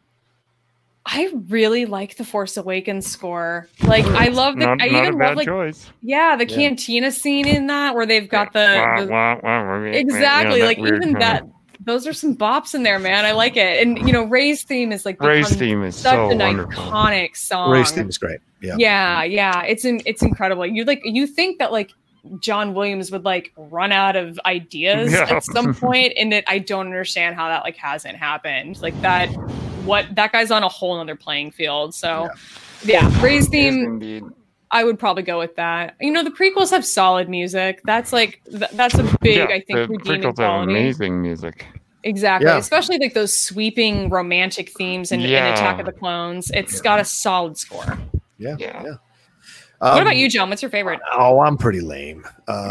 I really like the Force Awakens score. Like, I love the. Not a bad choice. Yeah, the cantina scene in that where they've got exactly, like, even that. Those are some bops in there, man. I like it. And, Rey's theme is Rey's theme is such so an wonderful. Iconic song. Rey's theme is great. Yeah. It's incredible. You think that, like, John Williams would, like, run out of ideas at some point, and that I don't understand how that, like, hasn't happened. Like, that guy's on a whole nother playing field. So Rey's theme, I would probably go with that. The prequels have solid music. That's like that's a big, I think, redeeming prequels quality. Have amazing music. Exactly, especially like those sweeping romantic themes in Attack of the Clones. It's got a solid score. Yeah. What about you, John? What's your favorite? Oh, I'm pretty lame.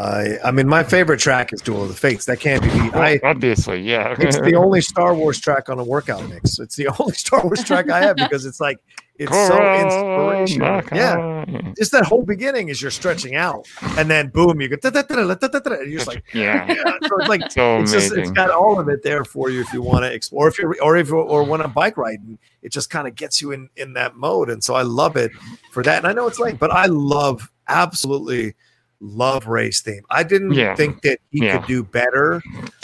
My favorite track is Duel of the Fates. That can't be beat. Obviously, yeah. It's the only Star Wars track on a workout mix. It's the only Star Wars track I have because it's like, it's so inspirational. Yeah. Just that whole beginning is you're stretching out, and then boom, you go, and you're just like, So it's like, it's got all of it there for you if you want to explore, if you want to bike ride, and it just kind of gets you in that mode. And so I love it for that. And I know it's late, but I absolutely love Rey's theme. I didn't think that he could do better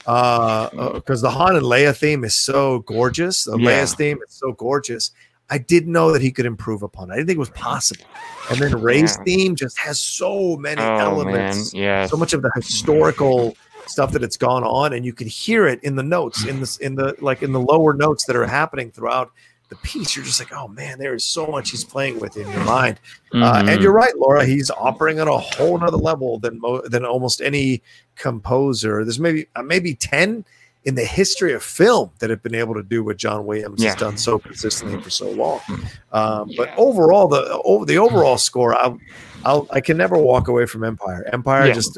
because the Han and Leia theme is so gorgeous. Leia's theme is so gorgeous. I didn't know that he could improve upon it. I didn't think it was possible. And then Rey's theme just has so many elements, so much of the historical stuff that it's gone on, and you can hear it in the notes, in the lower notes that are happening throughout the piece. You're just like, oh man, there is so much he's playing with in your mind. And you're right, Laura. He's operating on a whole nother level than almost any composer. There's maybe 10 in the history of film that have been able to do what John Williams has done so consistently for so long. But overall, the overall score, I can never walk away from Empire. That's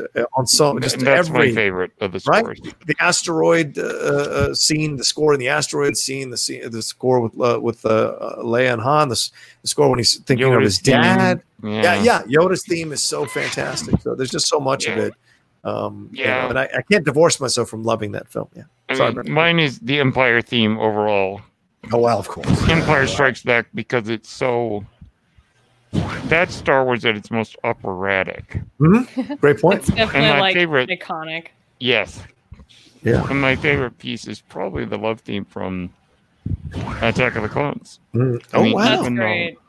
my favorite of the scores. Right? The asteroid scene, the score in the asteroid scene, the score with Leia and Han, the score when he's thinking of his dad. Yoda's theme is so fantastic. So there's just so much of it. And I can't divorce myself from loving that film. Mine is the Empire theme overall. Oh well, of course. Empire Strikes Back, because it's so. That's Star Wars at its most operatic. Mm-hmm. Great point. It's definitely favorite, iconic. Yes. Yeah. And my favorite piece is probably the love theme from Attack of the Clones. Wow, that's great.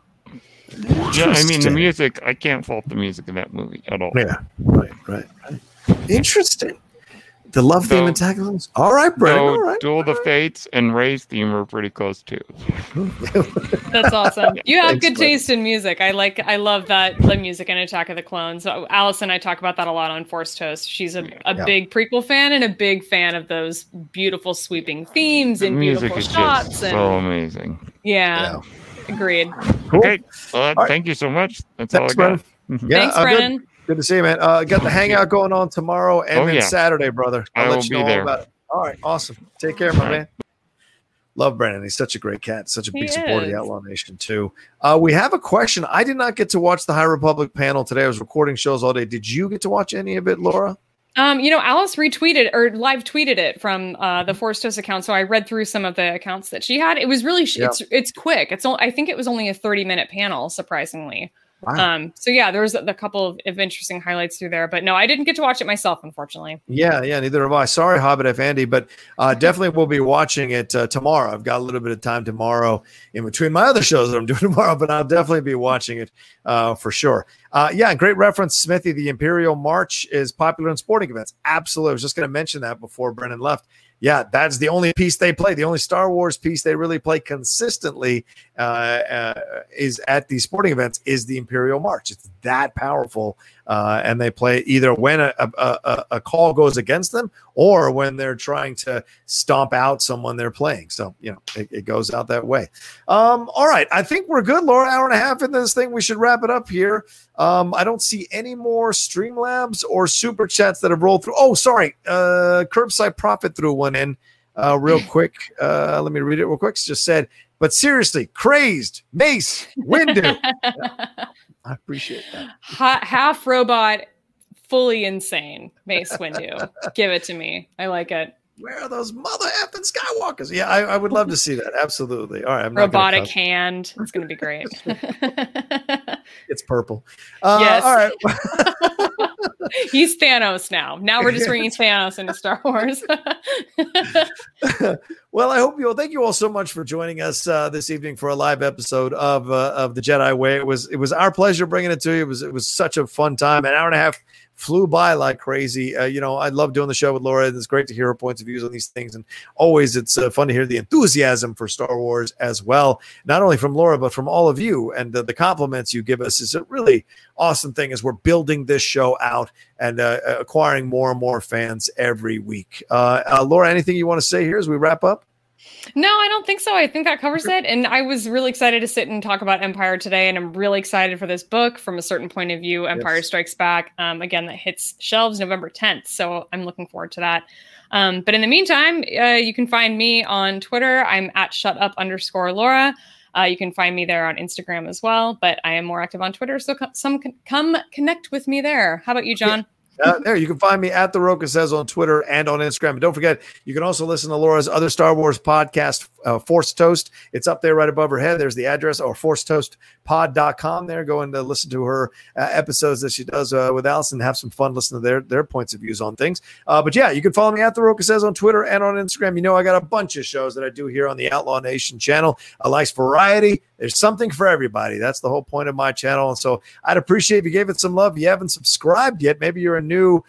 The music, I can't fault the music in that movie at all. Yeah, right. Interesting. The love theme and taglines? All right, Brennan. No, All right. Duel of the Fates and Ray's theme are pretty close too. That's awesome. You have Thanks, good taste in music. I love that the music in Attack of the Clones. So Alice and I talk about that a lot on Force Toast. She's a big prequel fan and a big fan of those beautiful sweeping themes and music beautiful is shots. just And so amazing. yeah. Agreed. Cool. Okay, right. thank you so much. That's Thanks, all I got. Yeah, Thanks, good. Brennan. Good to see you, man. Got the hangout going on tomorrow and then Saturday, brother. I'll let you know all about it. All right, awesome. Take care, my man. Love Brennan. He's such a great cat. Such a big supporter of the Outlaw Nation, too. We have a question. I did not get to watch the High Republic panel today. I was recording shows all day. Did you get to watch any of it, Laura? Alice retweeted or live tweeted it from the Force Toast account. So I read through some of the accounts that she had. It was really, it's quick. I think it was only a 30-minute panel, surprisingly. Wow. There was a couple of interesting highlights through there, but no, I didn't get to watch it myself, unfortunately. Yeah, neither have I. Sorry, Hobbit F. Andy, but definitely we'll be watching it tomorrow. I've got a little bit of time tomorrow in between my other shows that I'm doing tomorrow, but I'll definitely be watching it for sure. Great reference, Smithy. The Imperial March is popular in sporting events. Absolutely. I was just going to mention that before Brennan left. Yeah, that's the only piece they play. The only Star Wars piece they really play consistently is at these sporting events is the Imperial March. It's that powerful, and they play either when a call goes against them or when they're trying to stomp out someone they're playing. So, it goes out that way. All right, I think we're good, Laura. Hour and a half into this thing. We should wrap it up here. I don't see any more Streamlabs or Super Chats that have rolled through. Oh, sorry. Curbside Prophet threw one in real quick. Let me read it real quick. It just said, but seriously, crazed, Mace, Windu. I appreciate that. Half robot, fully insane, Mace Windu. Give it to me. I like it. Where are those mother effing Skywalkers? Yeah, I would love to see that. Absolutely. All right. I'm robotic hand. It's going to be great. It's purple. Yes. All right. He's Thanos now. Now we're just bringing Thanos into Star Wars. Well, thank you all so much for joining us this evening for a live episode of the Jedi Way. It was our pleasure bringing it to you. It was such a fun time. An hour and a half flew by like crazy. I love doing the show with Laura. It's great to hear her points of views on these things. And always it's fun to hear the enthusiasm for Star Wars as well. Not only from Laura, but from all of you. And the compliments you give us is a really awesome thing as we're building this show out and acquiring more and more fans every week. Laura, anything you want to say here as we wrap up? No, I don't think so. I think that covers it. And I was really excited to sit and talk about Empire today. And I'm really excited for this book from a certain point of view, Empire Strikes Back. Again, that hits shelves November 10th. So I'm looking forward to that. But in the meantime, you can find me on Twitter. I'm at @shutup_Laura. You can find me there on Instagram as well. But I am more active on Twitter. So come connect with me there. How about you, John? There, you can find me at The Rocha Says on Twitter and on Instagram. And don't forget, you can also listen to Laura's other Star Wars podcast, Force Toast. It's up there right above her head. There's the address, or forcetoastpod.com there. Go and listen to her episodes that she does with Alice and have some fun listening to their points of views on things. But yeah, you can follow me at The Rocha Says on Twitter and on Instagram. I got a bunch of shows that I do here on the Outlaw Nation channel. I like variety. There's something for everybody. That's the whole point of my channel. And so I'd appreciate if you gave it some love. If you haven't subscribed yet, maybe you're a new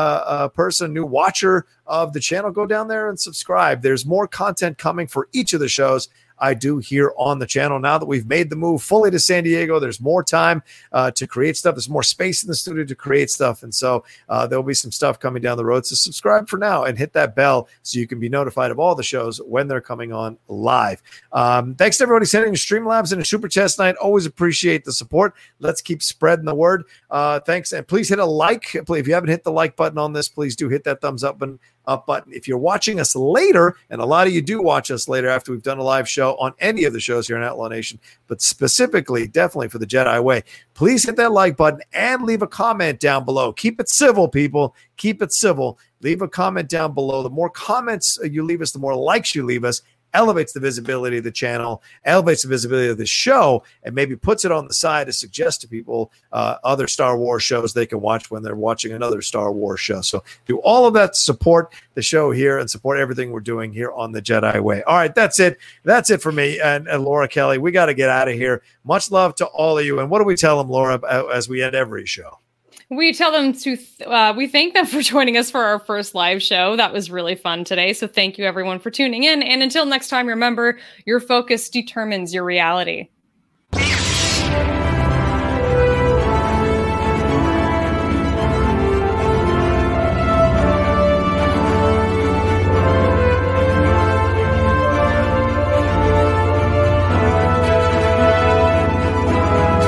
person, new watcher of the channel, go down there and subscribe. There's more content coming for each of the shows I do here on the channel. Now that we've made the move fully to San Diego, there's more time to create stuff. There's more space in the studio to create stuff. And so there'll be some stuff coming down the road. So subscribe for now and hit that bell so you can be notified of all the shows when they're coming on live. Thanks to everybody sending Streamlabs and a Super Chest night. Always appreciate the support. Let's keep spreading the word. Thanks. And please hit a like. If you haven't hit the like button on this, please do hit that thumbs up button. If you're watching us later, and a lot of you do watch us later after we've done a live show on any of the shows here in Outlaw Nation, but specifically, definitely for the Jedi Way, please hit that like button and leave a comment down below. Keep it civil, people. Keep it civil. Leave a comment down below. The more comments you leave us, the more likes you leave us, elevates the visibility of the channel, elevates the visibility of the show, and maybe puts it on the side to suggest to people other Star Wars shows they can watch when they're watching another Star Wars show. So do all of that to support the show here and support everything we're doing here on the Jedi Way. All right, that's it. That's it for me and Laura Kelly. We got to get out of here. Much love to all of you. And what do we tell them, Laura, as we end every show? We tell them to, we thank them for joining us for our first live show. That was really fun today. So thank you everyone for tuning in. And until next time, remember, your focus determines your reality.